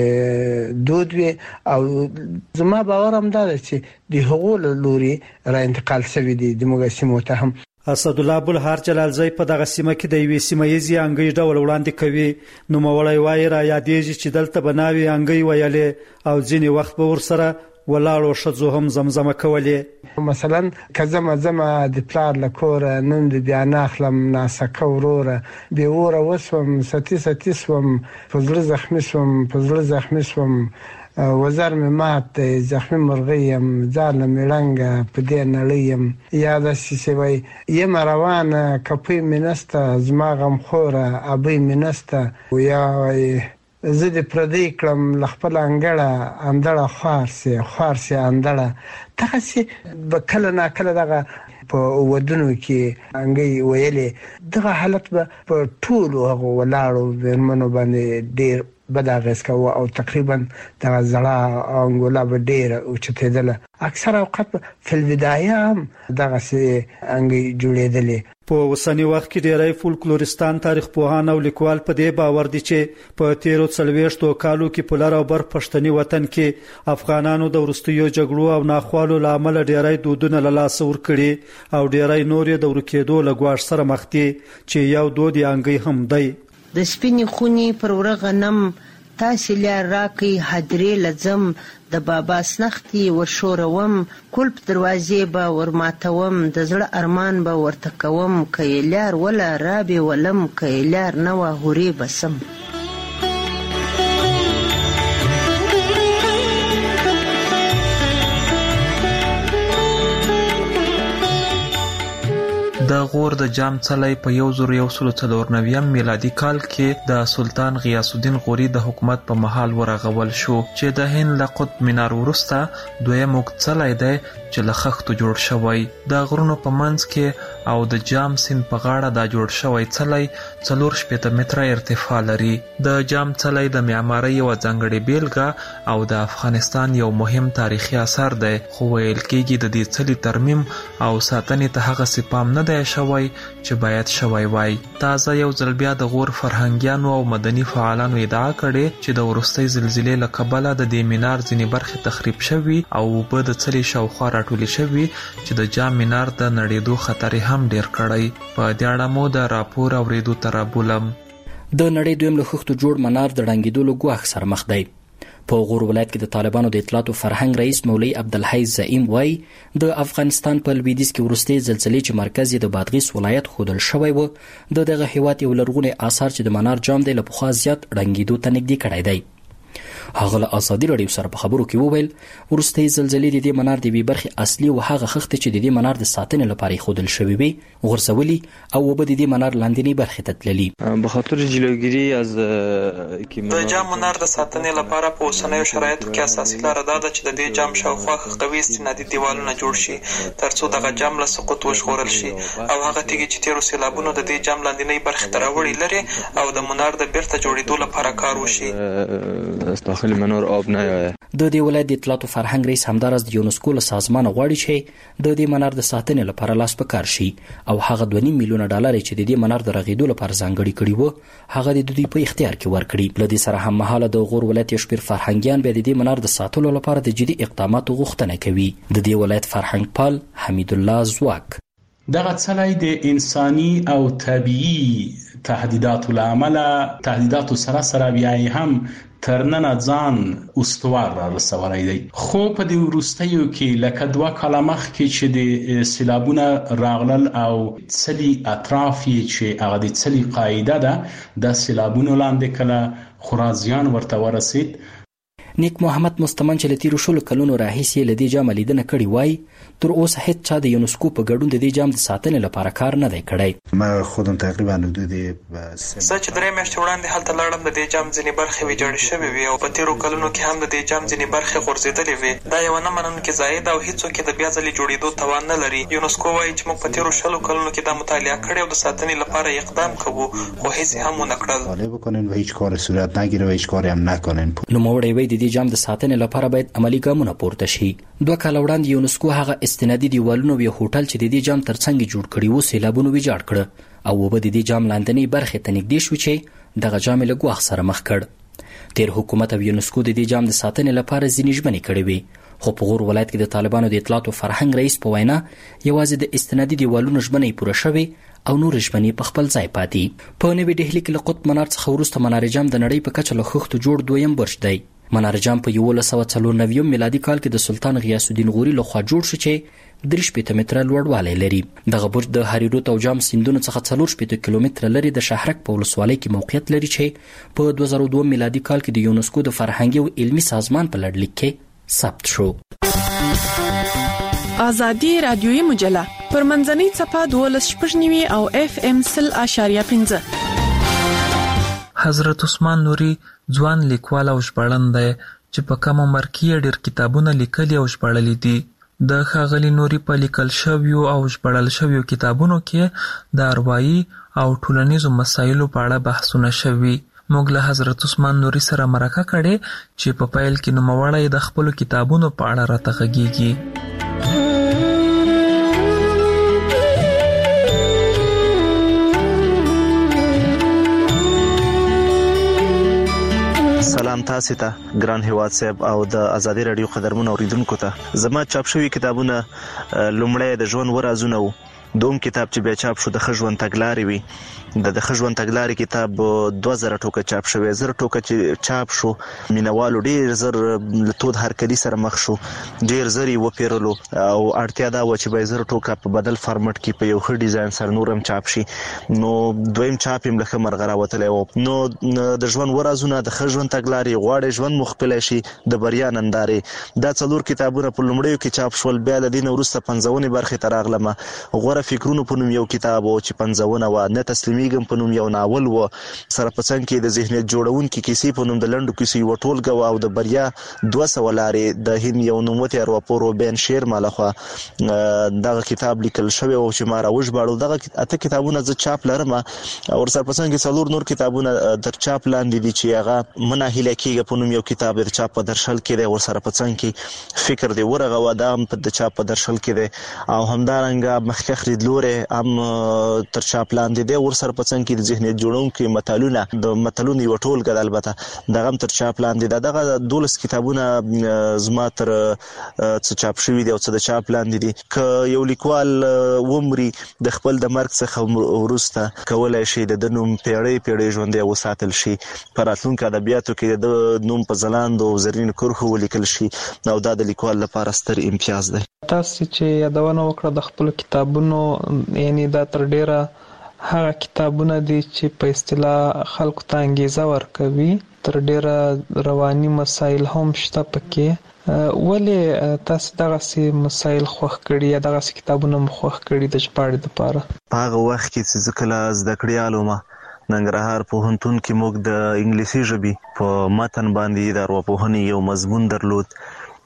ډیر دود وي او زما باور هم دا چې د هغو له لوري را انتقال شوی دی د موږ سیمو ته هم اسد الله بلهار جلالزای په دغه سیمه کې د یوې سیمایي انګي ډول وړاندې کوي نو مولای وای را یادېږي چې دلته بناوي انګي ویلې او ځینې وخت به ورسره ولاړو شذو هم زمزمه کولې مثلا کزما زما د پلار لکور نن د بیان اخلم ناسکه وروره به وره وسوم ستی سوم فزر زخمی سوم وزر می مات زخمی مرغیم ځان میړنګ په دې نړیم یاد شي وای یم روان کپی منسته زما غم خوره ابي منسته ویا زه د پردی کلم لخپل انګړه اندړه خارسي اندړه تاسو بکله نا کله دغه په ودونو کې انګي ویلې دغه حالت به په ټولو هغه ولاړو ورمنو باندې ډیر بداغس کا او تقریبا د زړه انګولا به ډیر او چتېدل اکثر اوقات په البدايه هم دغه سي انګي جوړېدل په وسنی وخت کې ډیری فولکلوریستان تاریخ پوهان او لیکوال په دې باور دي چې په 13 کالو کې په لار او بر پښتني وطن کې افغانانو د ورستیو جګړو او ناخوالو لامل ډیری دودونه له لاس ور کړي او ډیری نور د ورکېدو لګواش سره مخ دي چې یو دود انګي هم دی د سپینې خونی پر ورغنم تاسو لار راکې حدرې لزم د بابا سنختي ورشوروم کلب دروازې به ورماتوم د زړه ارمان به ورته کوم کایلار ولا رابي ولم کایلار نو هوري بسم د غور د جام څلی په 1994 میلادي کال کې د سلطان غیاث الدین غوري د حکومت په مهال ورغول شو چې د هند له قطب مینار وروسته دویم اوږد څلی دی چې له خښتو جوړ شوی. د غرونو په منځ کې او د جام سیند په غاړه دا جوړ شوی څلی 4 متره ارتفاع لري. د جام څلی د معمارۍ یوه ځانګړې بیلګه او د افغانستان یو مهم تاریخي اثر دی، خو ویل کېږي د دې څلي ترمیم او ساتنې ته هغسې پام نه دی شوی چې باید شوی وای. تازه یو ځل بیا د غور فرهنګیانو او مدني فعالانو ادعا کړې چې د وروستۍ زلزلې له کبله د دې مینار ځینې برخې تخریب شوي او اوبه د څلي شاوخوا راټولې شوي چې د جام مینار د نړېدو خطر هم ډیر کړی. په دې اړه مو د راپور اورېدو ته رابولم. د نړۍ دویم له خښتو جوړ منار د ړنګېدو له ګواښ سره مخ دی. په غور ولایت کې د طالبانو د اطلاعات او فرهنګ رئیس مولوي عبدالحی زعیم وایي د افغانستان په لویدیځ کې وروستۍ زلزلې چې مرکز یې د بادغیس ولایت ښودل شوی و د دغه هیواد یو لرغونی آثار چې د منار جام دی له پخوا زیات ړنګېدو ته نږدې کړی دی. هغه له ازادي راډیو سره په خبرو کې وویل وروستۍ زلزلې د دې منار د یوې برخې اصلي او هغه خښتې چې د دې منار د ساتنې لپاره ایښودل شوې وې غورځولي او اوبه د دې منار لاندنۍ برخې ته تللي. به خاطر جلوگیری از د جام منار د ساتنې لپاره په اوسنیو شرایطو کې اساسي لاره دا ده چې د دې جام شاوخوا قوي استنادي دیوالونه جوړ شي ترڅو دغه جام له سقوط وژغورل شي او هغه تیږې چې تیرو سیلابونو د دې جام لاندنۍ برخې ته راوړي لري او د منار د بیرته جوړېدو لپاره کار وشي. داخل منار آب نیاید. د دې ولایت د اطلاعات او فرهنګ رئیس همداراز د یونسکو له سازمانه غواړي چې د دې منار د ساتنې لپاره لاس په کار شي او هغه 2.5 میلیونه ډالر چې د دې منار د رغېدو لپاره ځانګړي کړي وو هغه د دوی په اختیار کې ورکړي. له دې سره هم مهاله د غور ولایت یو شمېر فرهنګیان بیا د دې منار د ساتلو لپاره د جدي اقداماتو غوښتنه کوي. د دې ولایت فرهنګ پال حمید الله زواک دغه څلی د انساني او طبيعي تهدیداتو له امله تهدیداتو سره بیا هم تر ننه ځان استوار را رسولی دی. خو په دې وروستیو کې لکه 2 کاله مخکې چې د سیلابونه راغلل او څلي اطراف یې چې هغه د څلي قاعده ده د سیلابونو لاندې کله خورا زیان ورته ورسید. نیک محمد مستمن چې له تیرو 10 کلونو راهیسې له دې جام لیدنه کړې وای تر اوسه هیڅ چا د یونسکو په ګډون د دې جام د ساتنې لپاره کار نه دی کړی. ما خودم تقریبا حدود زه چې 3 میاشتې وړاندې هلته لاړم د دې جام ځینې برخې ویجاړې شوې وې او په تیرو کلونو کې هم د دې جام ځینې برخې غورځېدلې وې. دا یوه نه منونکې ضایع ده او هیڅوک یې د بیا ځلې جوړېدو توان نه لري. یونسکو وایي چې موږ په تیرو 10 کلونو کې دا مطالعه کړې او د ساتنې لپاره اقدام کوو خو هیڅ هم ونه کړل. نوموړی وایي د دې جام د ساتنې لپاره باید عملی ګامونه پورته شي. 2 کاله وړاندې یونسکو هغه استنادي دیوالونه یو هوټل چې د دې جام ترڅنګ جوړ کړی وو سیلابونو ویجاړ کړ او وبد د دې جام لاندنۍ برخې ته نږدې شو چې دغه جام له ګواښ سره مخ کړ. تیر حکومت او یونسکو د دې جام د ساتنې لپاره ځینې ژمنې کړې وې خو په غور ولایت کې د طالبانو د اطلاعات او فرهنګ رئیس په وینا یوازې د استنادي دیوالونو ژمنې پوره شوې او نور ژمنې په خپل ځای پاتې. په نوې ډهلي کې له قطب منار څخه وروسته منار جام د نړۍ په کچه له خښتو جوړ دویم برج دی. منار جام په 1994 میلادي کال کې د سلطان غیاث الدین غوري لخوا جوړ شو چې 3 متره لوړوالی لري. دغه برج د هریروت او جام سیندونو څخه 4 کیلومتره لري د شهرک په ولسوالۍ کې موقعیت لري چې په 2002 میلادي کال کې د یونسکو د فرهنګي او علمي سازمان په لړلیک کې ثبت شو. ازادي رادیوي مجله پر منځنۍ صفحه 12.9 او FM 0.5. حضرت عثمان نوري ځوان لیکوال او ژباړن دی چې په کم عمر کې ډېر کتابونه لیکلي او ژباړلي دي. د ښاغلي نوري په لیکل شویو او ژباړل شویو کتابونو کې د اروايي او ټولنیزو مسایلو په اړه بحثونه شوي. موږ له حضرت عثمان نوري سره مرکه کړې چې په پیل کې نوموړی د خپلو کتابونو په اړه راته غږیږي. سلام تاسو ته ګران هیواد صاحب او د ازادي رادیو قدرمن اوریدونکو ته. زما چاپ شوی کتابونه لومړی د ژوند ورازونه وو. دوم کتاب چې بیا چاپ شو د خژوند تګلارې وي. د خژوند تګلارې کتاب 2000 ټوکه چاپ شوی. 1000 ټوکه چې چاپ شو مینوالو ډیر زر له تود هرکلی سره مخ شو. ډیر زر یې وپیرلو او اړتیا دا و چې به 1000 ټوکه په بدل فارمټ کې په یو ښه ډیزاین سره نورم چاپ شي. نو دویم چاپ هم لکه مرغره وتلی و. نو د ژوند ورازونه د خژوند تګلارې غواړي ژوند مخپل شي د بریا نندارې. دا 4 کتابونه په لومړیو کې چاپ شول. بیا د دین وروسته 55 برخې ته راغلم. غوره فکرونو په نوم یو کتاب او چې پنځونه و نه تسلیمیږم په نوم یو ناول و سره په څنګ کې د ذهنیت جوړونکو کیسې په نوم د لنډو کیسې و ټولګه او د بریا 200 لارې د هند یو نوموتی ارواپور بین شیرما لخوا دغه کتاب لیکل شوی او چې ما راوژباړو دغه اته کتابونه ز چاپ لرم او سره په څنګ کې څلور نور کتابونه در چاپ لاندې دي چې هغه مناهله کېږي په نوم یو کتاب د چاپ په درشل کې دی او سره په څنګ کې فکر دی ورغه و دام په د چاپ په درشل کې دی او همدارنګه مخکخ لیدلوره هم تر چاپ لاندې دی ور سره په څنګ کې د ذهنیت جوړونکو متالونه د متالونو یو ټولګه البته دغه تر چاپ لاندې دغه 12 کتابونه زما تر څه چاپ شوی دی او څه د چاپ لاندې دي ک یو لیکوال ومري د خپل د مرګ څخه ورسته کولای شي د نوم پیړۍ ژوندۍ وساتل شي پر راتلونکو ادبیاتو کې د نوم په ځلاند او زرین کرخو ولیکل شي او دا د لیکوال لپاره ستر امتیاز دی. تاسو چې یادونه وکړه د خپل کتابونو یعنی دا تر ډیره هغه کتابونه دي چې په اصطلاح خلکو ته انګیزه ورکوي تر ډیره رواني مسایل هم شته پکې ولې تاسو دغه سي مسایل خوښ کړی یا دغه سي کتابونه مخوښ کړی د ژباړې لپاره په هغه وخت کې چې کله زده کړیالو ما ننګرهار پوهنتون کې موږ د انګلیسي ژبې په متن باندې د ارواپوهنې یو مضمون درلود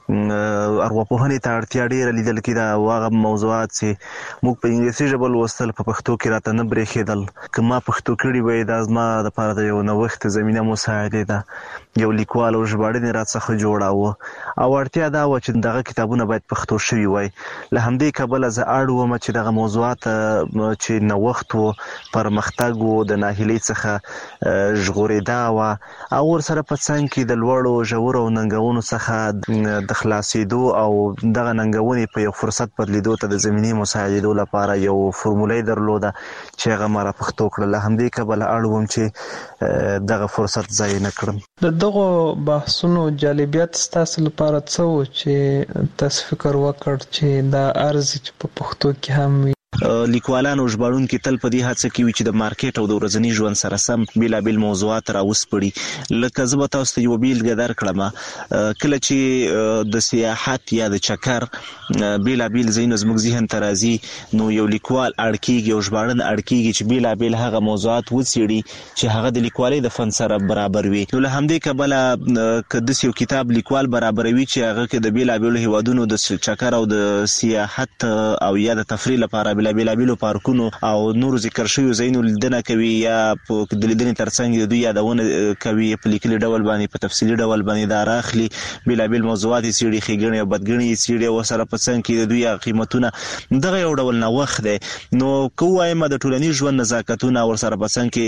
ارواپوهنې ته اړتیا ډیره لیدل کېده واغه موضوعات چې موږ په انګلیسي ژبه لوستل په پښتو کې راته نه برېښېدل که ما پښتو کړي وای دا زما لپاره د یو نوښت زمینه مساعده ده یو لیکوال او ژباړن راڅخه جوړاوه او اړتیا دا و چې دغه کتابونه باید پښتو شوي وای له همدې کبله زه اړ وم چې دغه موضوعات چې نوښت و پرمختګ و د ناهیلۍ څخه ژغورېدا و او ورسره په څنګ کې د لوړو ژورو ننګونو څخه د خلاصېدو او دغه ننګونې په یو فرصت بدلیدو ته د زمینې مساعدېدو لپاره یو فورموله درلوده چې هغه ما را پښتو کړه له همدې کبله اړ وم چې دغه فرصت ضایع نه کړم. د دغو بحثونو جالبیت ستاسو لپاره څه و چې تاسو فکر وکړ چې دا ارزي چې په پښتو کې هم وي؟ لیکوالان او ژباړونکي تل په دې هڅه کې وي چې د مارکیټ او د ورځني ژوند سره سم بیلابیل موضوعات راوسپړي لکه زه به تاسو ته یو بیلګه درکړم کله چې د سیاحت یا د چکر بیلابیل ځایونه زموږ ذهن ته راځي نو یو لیکوال اړ کېږي او ژباړن اړ کېږي چې بیلابیل هغه موضوعات وڅېړي چې هغه د لیکوالۍ د فن سره برابر وي نو له همدې کبله که داسې یو کتاب لیکوال برابروي چې هغه کې د بیلابیلو هیوادونو د چکر او د سیاحت او یا د تفریح لپاره بیلابیلو پارکونو او نور ذکر شوی ځایونو لیدنه کوي یا په د لیدنې ترڅنګ د دوی یادونه کوي په لیکلي ډول باندې په تفصیلي ډول باندې دا راخلي بیلابیل موضوعات یې څېړي ښېګڼې او بدګڼې یې څېړي او سره په څنګ کې د دوی قیمتونه دغه یو ډول نوښت دی نو که ووایم د ټولنیز ژوند نزاکتونه ورسره په څنګ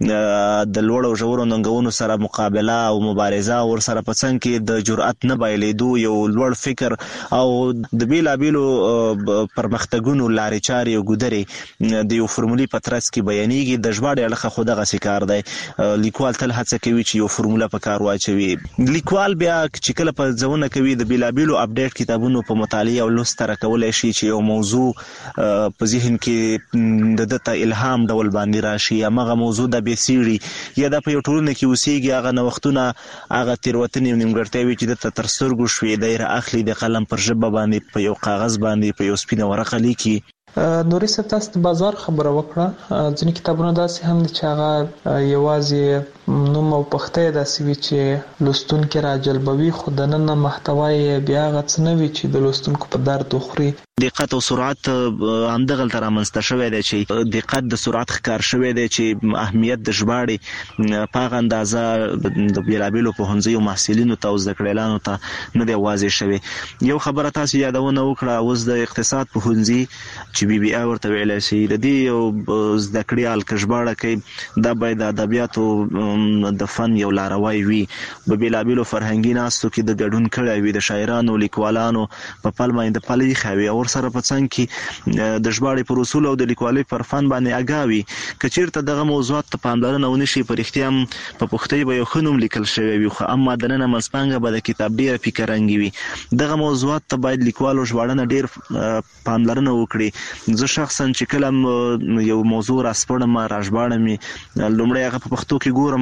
کې د لوړ او ژورو ننګونو سره مقابله او مبارزه ورسره په څنګ کې د جرأت نه بایلېدو یو لوړ فکر او د بیلابیلو پرمختګونو لارې چارې او ګودرې د یو فورمولې په ترڅ کې بیانېږي د ژباړې اړخه خو دغسې کار دی لیکوال تل هڅه کوي چې یو فورموله په کار واچوي لیکوال بیا چې کله په ځونه کوي د بیلابیلو اپډیټ کتابونو په مطالعه او لوست سره کولی شي چې یو موضوع په ذهن کې د ده ته الهام ډول باندې راشي همغه موضوع د بېڅېړي یا د په یو ټولنه کې اوسېږي هغه نوښتونه هغه تېروتنې او نیمګړتیاوې چې دته تر سترګو شوې دی رااخلي د قلم پر ژبه باندې په یو کاغذ باندې په یو سپینه ورقه لیکي نوري صاحب تاسو د بازار خبره وکړه ځینې کتابونه داسې هم دي چې هغه یوازې نوم او پښتۍ داسې وي چې لوستونکي راجلبوي خو دننه محتوا یې بیا هغه څه نه وي چې د لوستونکو په درد وخوري دقت او سرعت همدغلته رامنځته شوی دی چې دقت د سرعت ښکار شوی دی چې اهمیت د ژباړې په هغه اندازه د بیلابیلو پوهنځیو محصلینو ته او زده کړیالانو ته نه دی واضح شوی یو خبره تاسو یادونه وکړه اوس د اقتصاد پوهنځي چې BBA ورته ویلی شي د دې یو زده کړیال که ژباړه کوي دا باید د ادبیاتو د فن یو لاروی وي په بیلابیلو فرهنګي ناستو کې د ګډون کړی وي د شاعرانو لیکوالانو په پل باندې د پل ایښی وي او ورسره په څنګ کې د ژباړې پر اصولو او د لیکوالۍ پر فن باندې اګاه وي که چېرته دغه موضوعات ته پاملرنه ونه شي په رښتیا هم په پښتۍ به یو ښه نوم لیکل شوی وي خو اما دننه منځپانګه به د کتاب ډېره فکرنګې وي دغه موضوعات ته باید لیکوال او ژباړنه ډېر پاملرنه وکړي زه شخصا چې کله یو موضوع راسپړم راژباړم لومړی هغه په پښتو کې ګورم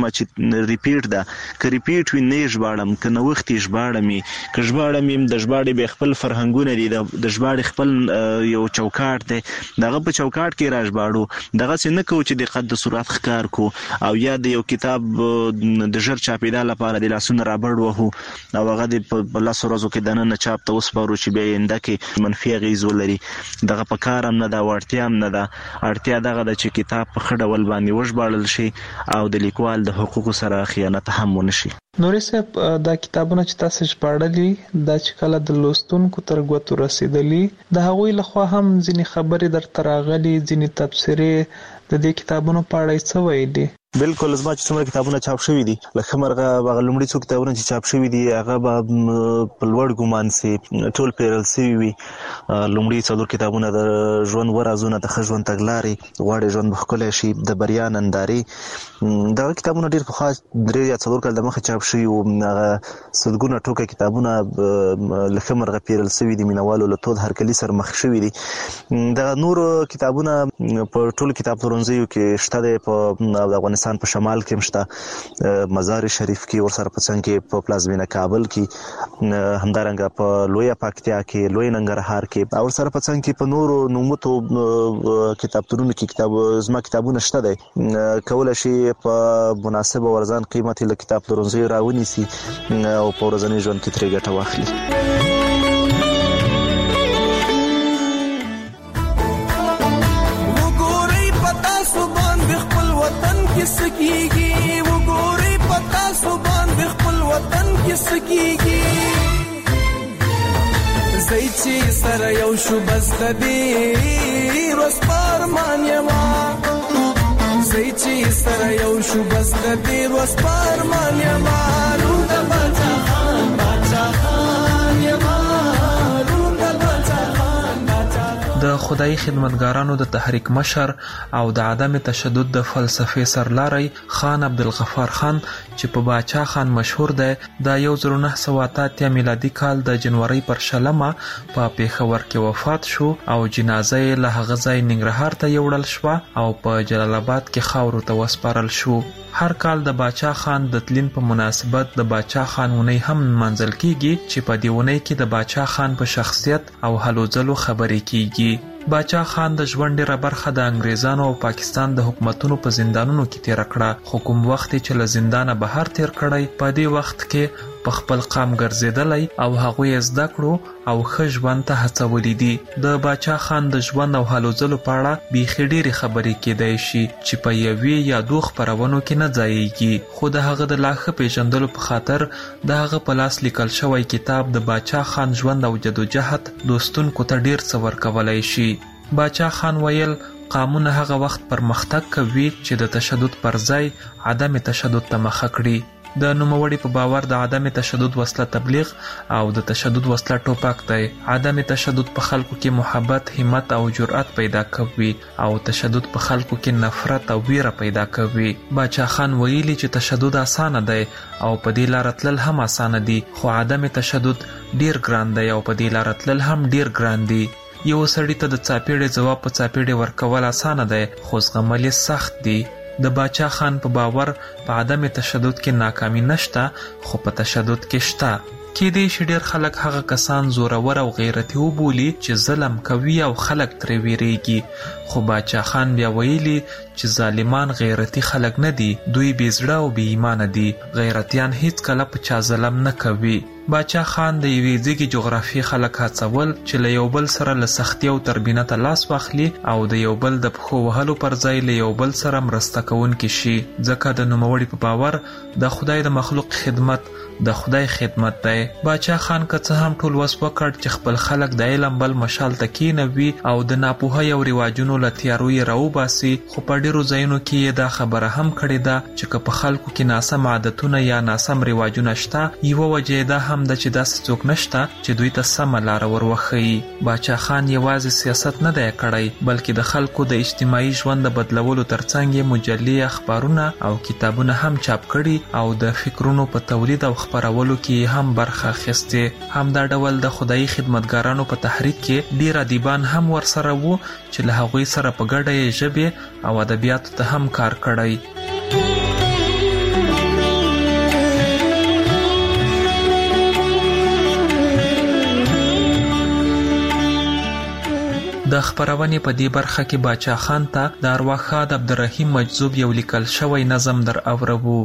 ما چې ریپیټ ده که ریپیټ وي نه ژباړم که نوښت یې ژباړم که ژباړم د ژباړې به خپل فرهنګونه دي د ژباړې خپل یو چوکاټ دی دغه په چوکاټ کې را ژباړو دغسې نه کوو چې د قد صورت ښکار کو او یا د یو کتاب د ژر چاپېدا لپاره د لاسونه رابړ وهو او هغه د په 10 ورځو کې دننه چاپ ته وسپارو چې بیا آینده کې منفي اغېز ولري دغه په کار هم نه ده او اړتیا هم نه ده اړتیا دغه ده چې کتاب په ښه ډول باندې وژباړل شي او د لیکوال د حقوقو سره خیانت هم ونه شي. نوري صاحب دا کتابونه چې تاسو ژباړلي دا چې کله د لوستونکو تر ګوتو رسیدلي د هغوی لخوا هم ځینې خبرې درته راغلي ځینې تبصرې د دې کتابونو په اړه څه ویلي؟ بالکل زما چې څومره کتابونه چاپ شوي دي لکه مرغه هغه لومړي څو کتابونه چې چاپ شوي دي هغه به په لوړ ګمان سي ټول پیرل سوي وي. لومړي 4 کتابونه د ژوند ورازونه د ښه ژوند تګلارې غواړي ژوند به ښکلی شي د بریا نندارې دغه کتابونه ډېر پخوا 3 یا 4 کال د مخه چاپ شوي وو. هغه سلګونه ټوکه کتابونه لکه مرغه پیرل سوي دي مینوالو له تود هرکلي سره مخ شوي دي. دغه نور کتابونه په ټولو کتاب پلورنځیو کې شته دی په افغانستان په شمال کې مشته مزار شریف کې ورسره په څنګ کې په پلازمینه کابل کې همدارنګه په لویه پکتیا کې لوی ننګرهار کې او سره په څنګ کې په نورو نوموتو کتابتونونو کې زما کتابونه شته دی کولای شي په مناسبه ورزان قیمتي له کتاب پلورنځیو راونیسي او په ورځني ژوند کې ترې ګټه واخلي. سکیږي وګوري پتا سو باندې خپل وطن کې سکیږي زئی چې سره یو شو بس د دې روز پرمان یما زئی چې سره یو شو بس د دې روز پرمان یما روح د بچا خان یما د خدای خدمتګارانو د تحریک مشر او د عدم تشدد د فلسفې سرلاری خان عبدالغفار خان چې په باچا خان مشهور دی د 1988 میلادي کال د جنوري پر 20 په پیښور کې وفات شو او جنازه یې له هغه ځای ننګرهار ته یوړل شو او په جلال آباد کې خاورو ته وسپارل شو. هر کال د باچا خان د تلین په مناسبت د باچا خان ونی هم منځل کیږي چې په دې ونی کې د باچا خان په شخصیت او هلو ځلو خبرې کیږي. باچا خان د ژوند ډیره برخه د انګریزانو او پاکستان د حکومتونو په زندانونو کې تیر کړه خو کوم وخت چې له زندانه بهر تیر کړی په دې وخت کې په خپل قام ګرځیدلی او هغه یې زده کړو او ښه ژوند ته هڅولی دي. د باچا خان د ژوند او هلو ځلو په اړه بیخي ډېرې خبرې کیدای شي چې په یوې یا دوه خپرونو کې نه ځایږي خو د هغه د لا ښه پیژندلو په خاطر د هغه په لاس لیکل شوی کتاب د باچا خان ژوند او جدوجهد لوستونکو ته ډېر څه ورکولی شي. باچا خان ویل قامونه هغه وخت پرمختګ کوي چې د تشدد پر ځای عدم تشدد ته مخه کړي. د نوموړي په باور د عدم تشدد وسله تبلیغ او د تشدد وسله ټوپک دی. عدم تشدد په خلکو کې محبت، همت او جرأت پیدا کوي او تشدد په خلکو کې نفرت او ویره پیدا کوي. باچا خان ویلي چې تشدد اسانه دی او په دې لار تلل هم اسانه دي خو عدم تشدد ډیر ګران دی او په دې لار تلل هم ډیر ګران دي. یو سړی ته د څاپېړې ځواب په څاپېړې ورکول اسانه دی خو زغمل یې سخت دی. د باچا خان په باور په عدم تشدد کې ناکامي نشته خو په تشدد کې شته. کېدای شي ډېر خلک هغه کسان زورور او غیرتي وبولي چې ظلم کوي او خلک ترې ویریږي خو باچا خان بیا ویلي چې ظالمان غیرتي خلک نه دي دوی بې زړه او بې ایمانه دي. غیرتیان هیڅ کله په چا ظلم نه کوي. باچا خان د یوې ځیږې جغرافیې خلک هڅول چې له یو بل سره له سختي او تربینته لاس واخلي او د یو بل د پښو وهلو پر ځای له یو بل سره مرسته کوونکي شي ځکه د نوموړي په باور د خدای د مخلوق خدمت د خدای خدمت دی. باچا خان که څه هم ټول وس وکړ چې خپل خلک د علم بل مشال ته کینوي او د ناپوهۍ او رواجونو له تیارو یې راوباسي خو په ډېرو ځایونو کې یې دا خبره هم کړې ده چې که په خلکو کې ناسم عادتونه یا ناسم رواجونه شته یوه وجه یې دا هم ده چې داسې څوک نشته چې دوی ته سمه لاره وروښیي. باچا خان یوازې سیاست نه دی کړی بلکې د خلکو د اجتماعي ژوند د بدلولو ترڅنګ یې مجلې، اخبارونه او کتابونه هم چاپ کړي او د فکرونو په تولید او خپرولو کې هم برخه اخیستې. همدا ډول د خدایي خدمتګارانو په تحریک کې ډېر ادیبان هم ورسره وو چې له هغوی سره په ګډه یې ژبې او ادبیاتو ته هم کار کړی. د خبرونې په دې برخه کې باچا خان ته د ارواښاد عبدالرحیم مجذوب یو لیکل شوی نظم در اورو.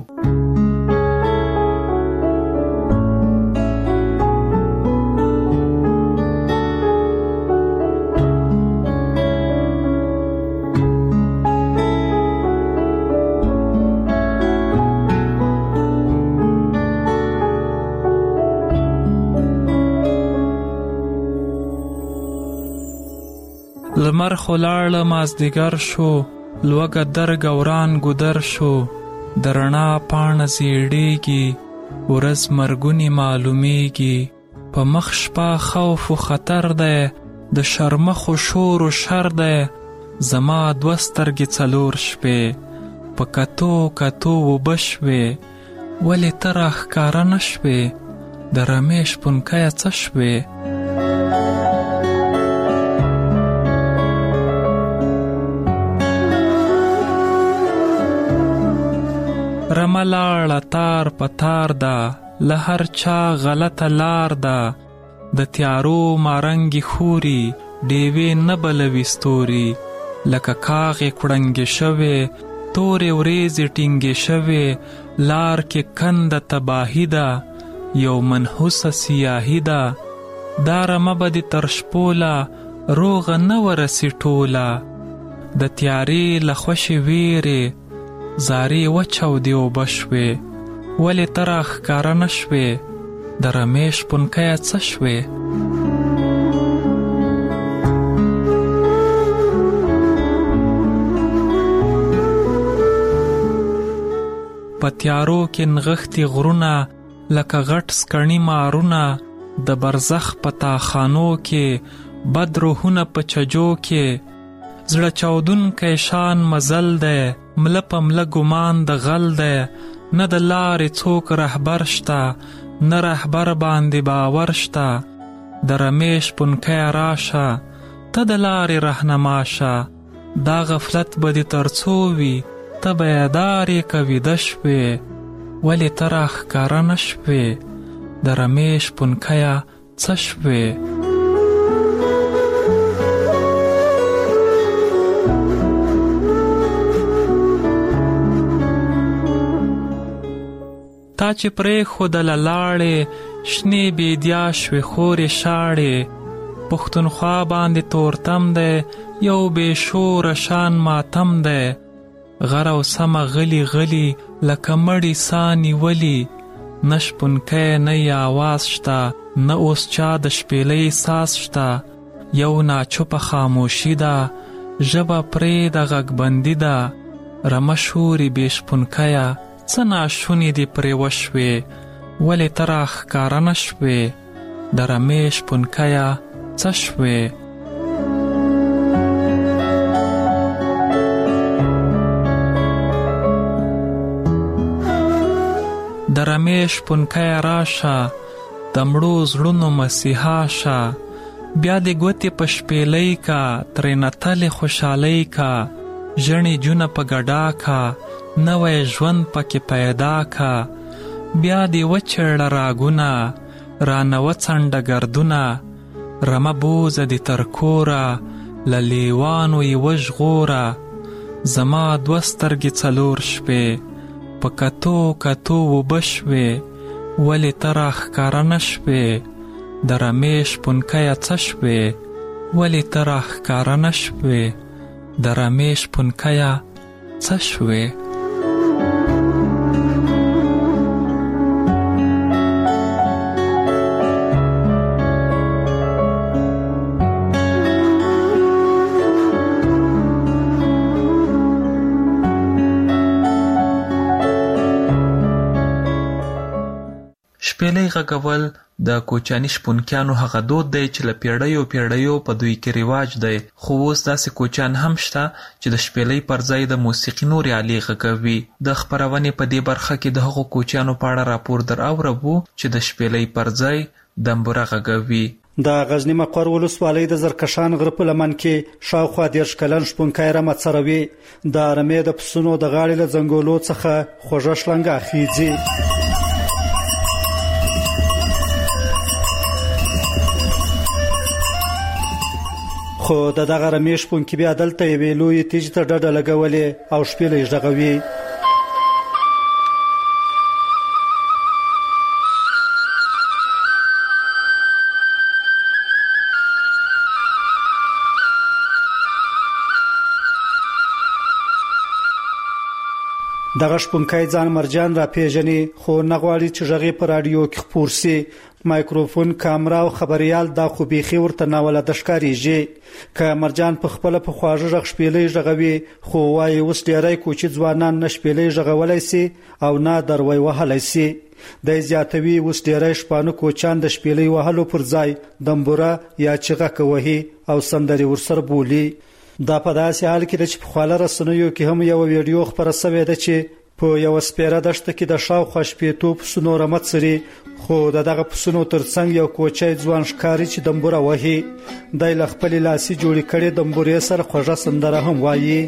لمر خلاړه مازدیګر شو، لوګه درګ وران ګودر شو، درنا پاڼه زیړیږي، ورځ مرګونی معلومیږي، په مخ شپه خوف و خطر ده، د شرمخ و شور و شر ده، زما دوه سترګې څلور شپې، په کتو کتو و بشوې، ولې ته راښکاره نه شوې، د رمې شپونکیه څه شوې؟ رمه لاړه تار په تار ده، له هر چا غلطه لار ده، د تیارو مارنګې خوري، ډیوې نه بلوي ستوري، لکه کاغې کړنګې شوې، تورې وریځې ټینګې شوې، لار کې کنده تباهي ده، یو منحوسه سیاهي ده، دا رمه به دې تر شپوله روغه نه ورسي ټوله، د تیارې له خوشې ویرې زارې وچاودې اوبه شوې، ولې ته راښکاره نه شوې، د رمې شپونکیه څه شوې؟ په تیارو کې نغښتي غرونه، لکه غټ سکڼي مارونه، د برزخ په تاخانو کې بد روحونه په چجو کې، زړه چاودونکی شان مزل دی، مله په مله ګمان د غل دی، نه د لارې څوک رهبر شته، نه رهبر باندې باور شته، د رمې شپونکیه راشه، ته د لارې رهنما شه، دا غفلت به دې تر څو وي، ته بیدارې که ویده شوې، ولې ته راښکاره نه شوې، د رمې شپونکیه څه شوې؟ تا چې پرېښودله لاړې، شنې بیدیا شوې خورې شاړې، پښتونخوا باندې تورتم دی، یو بې شوره شان ماتم دی، غر او سمه غلی غلی لکه مړی سا نیولي، نه شپونکی نه یې آواز شته، نه اوس چا د شپېلۍ ساز شته، یو ناچوپه خاموشي ده، ژبه پرې د غږبندي ده، رمه شوري بې شپونکیه څه ناشونې دې پرې وشوې، ولې ته راښکاره نه شوې، د رمې شپونکیه څه شوې؟ د رمې شپونکیه راشه، د مړو زړونو مسیحا شه، بیا دې ګوتې په شپېلۍ کا، ترېنه تلې خوشحالۍ کا، ژڼې جونه په ګډا کا، نوی ژوند پکې پیدا کا، بیا دې وچړه راګونه، رانه وڅنډه ګردونه، رمه بوزه دې تر کوره، له لیوانو یې وژغوره، زما دوه سترګې څلور شپې، په کتو کتو اوبه شوې، ولې ته راښکاره نه شوې، د رمې شپونکیه څه شوې، ولې ته راښکاره نه شوې، د رمې شپونکیه څه شوې؟ شپېلۍ غږول د کوچیاني شپونکیانو هغه دود دی چې له پیړیو پیړیو په دوی کې رواج دی، خو اوس داسې کوچیان هم شته چې د شپېلۍ پر ځای د موسیقي نورې آلې غږوي. د خپرونې په دې برخه کې د هغو کوچیانو په اړه راپور در اورو چې د شپېلۍ پر ځای دمبوره غږوي. د غزنی مقر ولسوالۍ د زرکشان غره په لمن کې شاوخوا 10 کلن شپونکی رمه څروي. د رمې د پسونو د غاړې له ځنګولو څخه خوږه شلنګه خېځي. خو دغه رمیش پونکي بیا دلته یې لوی تیج ته ډډه لګولې او شپېلې ژغوي. دغه شپونکی ځان مرجان را پیژني خو نه غواړي چې غږی په رادیو کې خپور سي. مایکروفون، کامرا او خبريال دا خو بيخي ورته ناوله د ښکاریږي. که مرجان په خپل په خواږه غږ شپېلې ژغوي خو وايي اوس ډیری کوچي ځوانان نه شپېلې ژغولای سي او نه دروي وهلای سي. د زیاتوي اوس ډیری شپانه کوچان د شپېلې وهلو پر ځای دمبوره یا چغه کوي او سندري ورسره بولي. دا په داسې حال کې چې په خواله رسنیو کې هم یو ویډیو خبره شوې ده چې په یو سپیره دشت کې د شاوخوا شپېتو پسونو رمت سري خو دغه پسونو ترڅنګ یو کوچی ځوان ښکاري چې دمبوره وهي. دی له خپلې لاسي جوړې کړې دمبورې سره خوږه سندره هم وایي.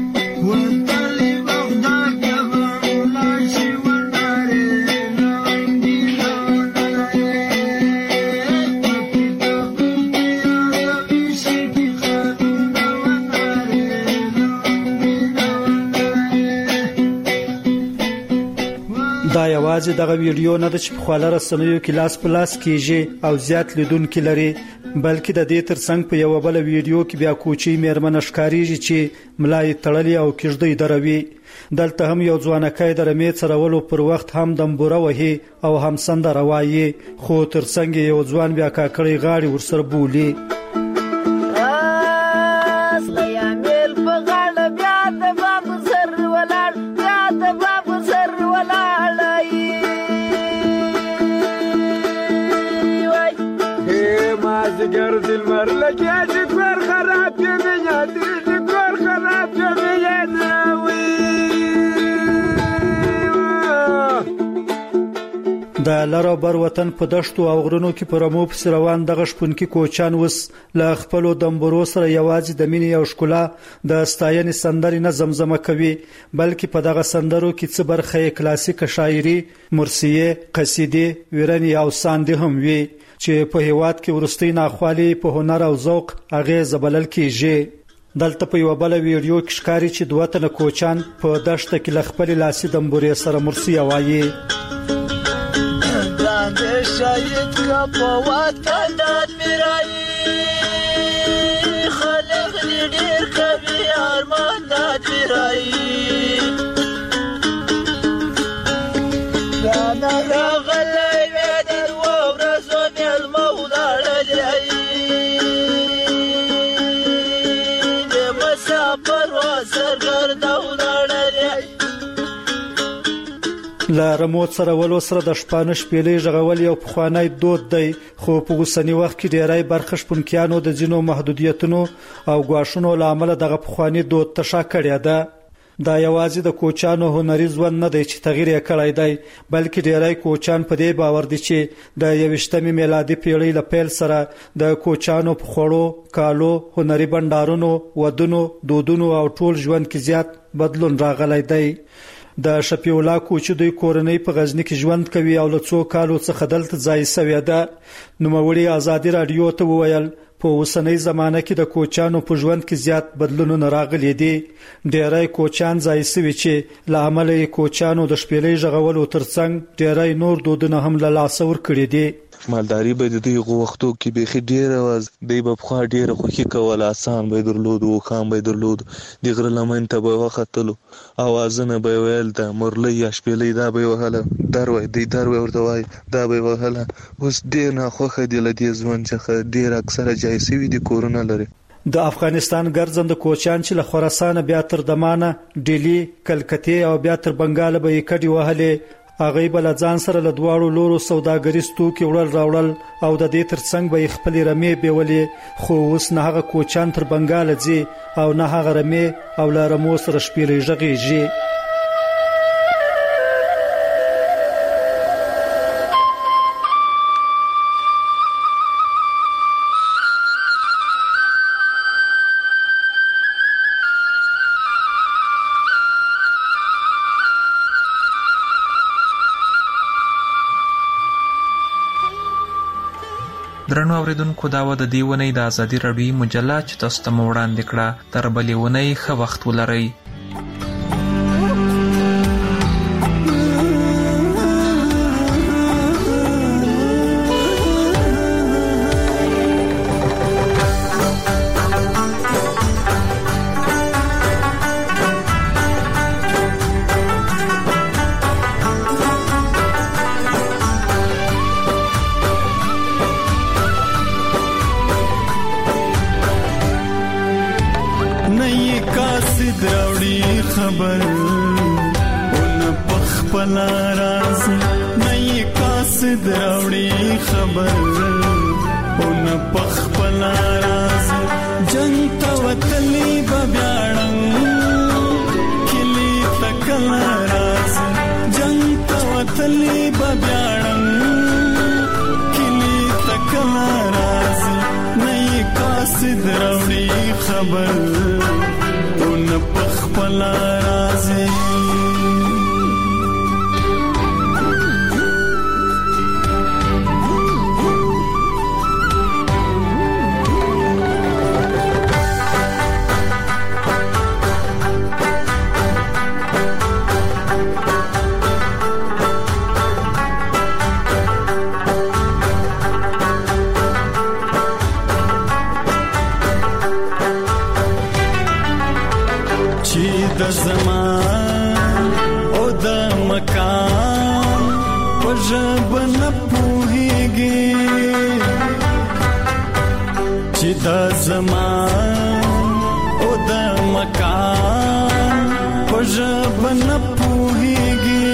دا یوازې دغه ویډیو نه ده چې په خواله رسنیو کې لاس په لاس کېږي او زیات لیدونکي لري، بلکې د دې ترڅنګ په یو بل ویډیو کې بیا کوچی میرمن ښکاریږي چې ملای تړلې او کېږدۍ دروي. دلته هم یو ځوانکی د رمې څرولو پر وخت هم دمبوره وهي او هم سندره وایي، خو ترڅنګ یو ځوان بیا کاکړۍ غاړې ورسره بولي. گرد المرلکه کار خراب میاد کار خراب میاد د لارو بر وطن په دشتو او غرونو کې پر مو په روان دغه شپونکي کوچان وس ل خپل دمبرو سره یوازې د مینې او ښکلا د ستاینې سندرې نه زمزمه کوي، بلکې په دغه سندرو کې څه برخه کلاسیک شاعري، مرثیه، قصیده، ویرنی او ساندې هم وي چې په هیواد کې ورستۍ ناخوالي په هنر او ذوق هغه زبلل کېږي. دلته په یو بل ویډیو کې ښکاري چې دوه تنه کوچان په دشت کې ل خپل لاسي دمبورې سره مرثیه وایي. شاید کا په وطن میرای خلق ډیر کوي ارمان میرای دا راغلی ودر ورځو مل مولا لای د مسافر وسر ګرځاو لای. لارمو سره ولو سره د شپانه شپېلې ژغول یو پخوانی دود دی، خو په اوسنی وخت کې ډیری برخه شپونکیانو د ځینو محدودیتونو او ګواښونو لامل دغه پخوانی دود ته شا کړی ده. دا یوازې د کوچانو هنري ژوند نه دی چې تغییر یې کړی دی، بلکې ډیری کوچان په دې باور دي چې د 21مې میلادي پیړۍ له پیل سره د کوچانو په خوړو، کالو، هنري بندارونو، ودونو، دودونو او ټول ژوند کې زیات بدلون راغلی دی. د شفیع الله کوچ دوی کورنۍ په غزنی کې ژوند کوي او له څو کالو څخه دلته ځای سوی ده. نوموړي ازادي رادیو ته وویل په اوسنۍ زمانه کې د کوچانو په ژوند کې زیات بدلونونه راغلي دي. ډیری کوچان ځای سوي چې له امله کوچانو د شپېلې ژغولو ترڅنګ ډیری نور دودونه هم له لاسه ورکړي دي. مالداري به د دوی غوښتو کې بيخي ډیره واز دی په خوا ډیره خوشي کول، آسان به درلود او خام به درلود، د غره لمن ته به وختلو اوازونه به ویل د مرلي یا شپېلې دا به وهله دروي دی دروي ورته وای دا به وهله. اوس ډیر نه خوخه دی لدی ځوان څخه ډیر اکثره جایسي وي د کورونه لري. د افغانستان ګرځند کوچان چې له خراسان بیا تر دمانه، ډیلی، کلکته او بیا تر بنگال به کډي وهله. هغه بل ځان سره له دواړو لورو سوداګریز توکي وړل راوړل او د دې ترڅنګ به خپل رمې بیولې، خو اوس نه هغه کوچان تر بنگال ځي او نه هغه رمې او لارمو سره شپېلې ژغېږي. درنو اوریدونکو دا و د دې ونې د ازادي راډیو مجله چې تاسو ته مو وړاندې کړه. تر بلې ونې ښه وخت ولرئ. خبر اون پخپل راز نئی قاصد راوڑی خبر اون پخپل راز جنگ توتلی ببیاڑن کلی تکل راز جنگ توتلی ببیاڑن کلی تکل راز نئی قاصد راوڑی خبر اون پخپل رازی د زمان او د مکان پژب نه پوهیږي چې د زمان او د مکان پژب نه پوهیږي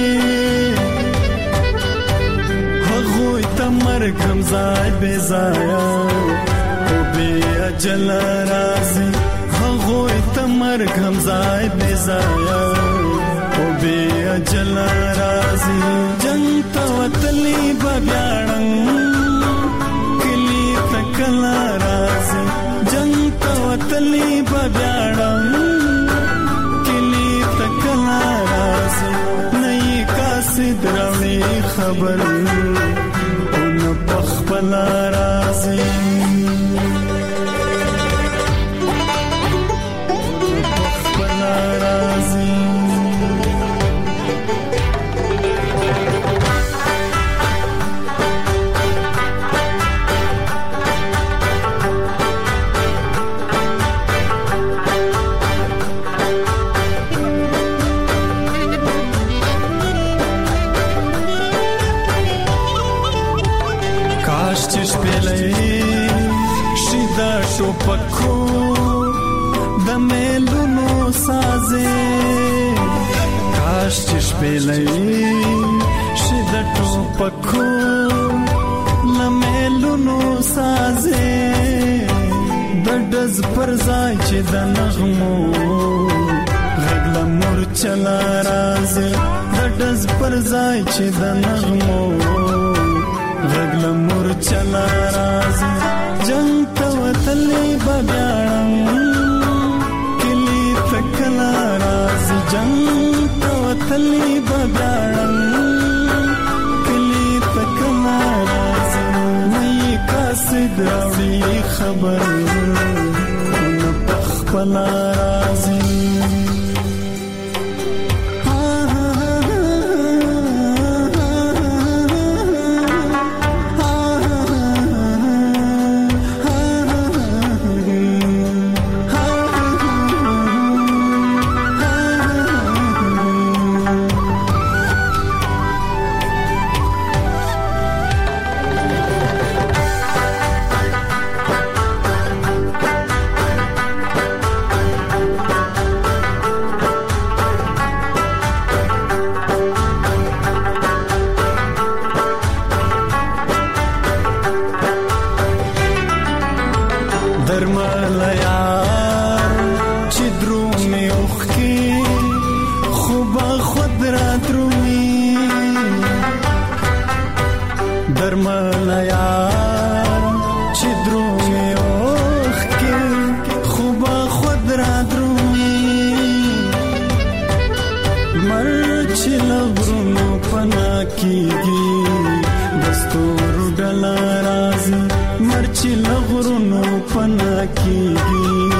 هغه ته مرګ هم ځای بې ځایه او بې اجل راځي هغوی ته مرګ هم ځای بې ځایه او بې اجل راځي جنګ ته وتلي به بیا ړنګ کلي ته کله راځي جنګ ته وتلي به بیا ړنګ کلي ته کله راځي نه یې قاصد راوړي خبر او نه پخپله راځي پکو د میلونو سازه کاش چې شپېلې شي د ټوپکو د میلونو سازه د ډز پر ځای چې د نغمو غږ له مورچله راځي د ډز پر ځای چې د نغمو غږ له مورچله راځي جنگ ته وتلی به بیا ړنګ کلي ته کله راځي جنگ ته وتلی به بیا ړنګ کلي ته کله راځي نه یې قاصد راوړي خبر نه پخپله راځي زړونو پنا کیږي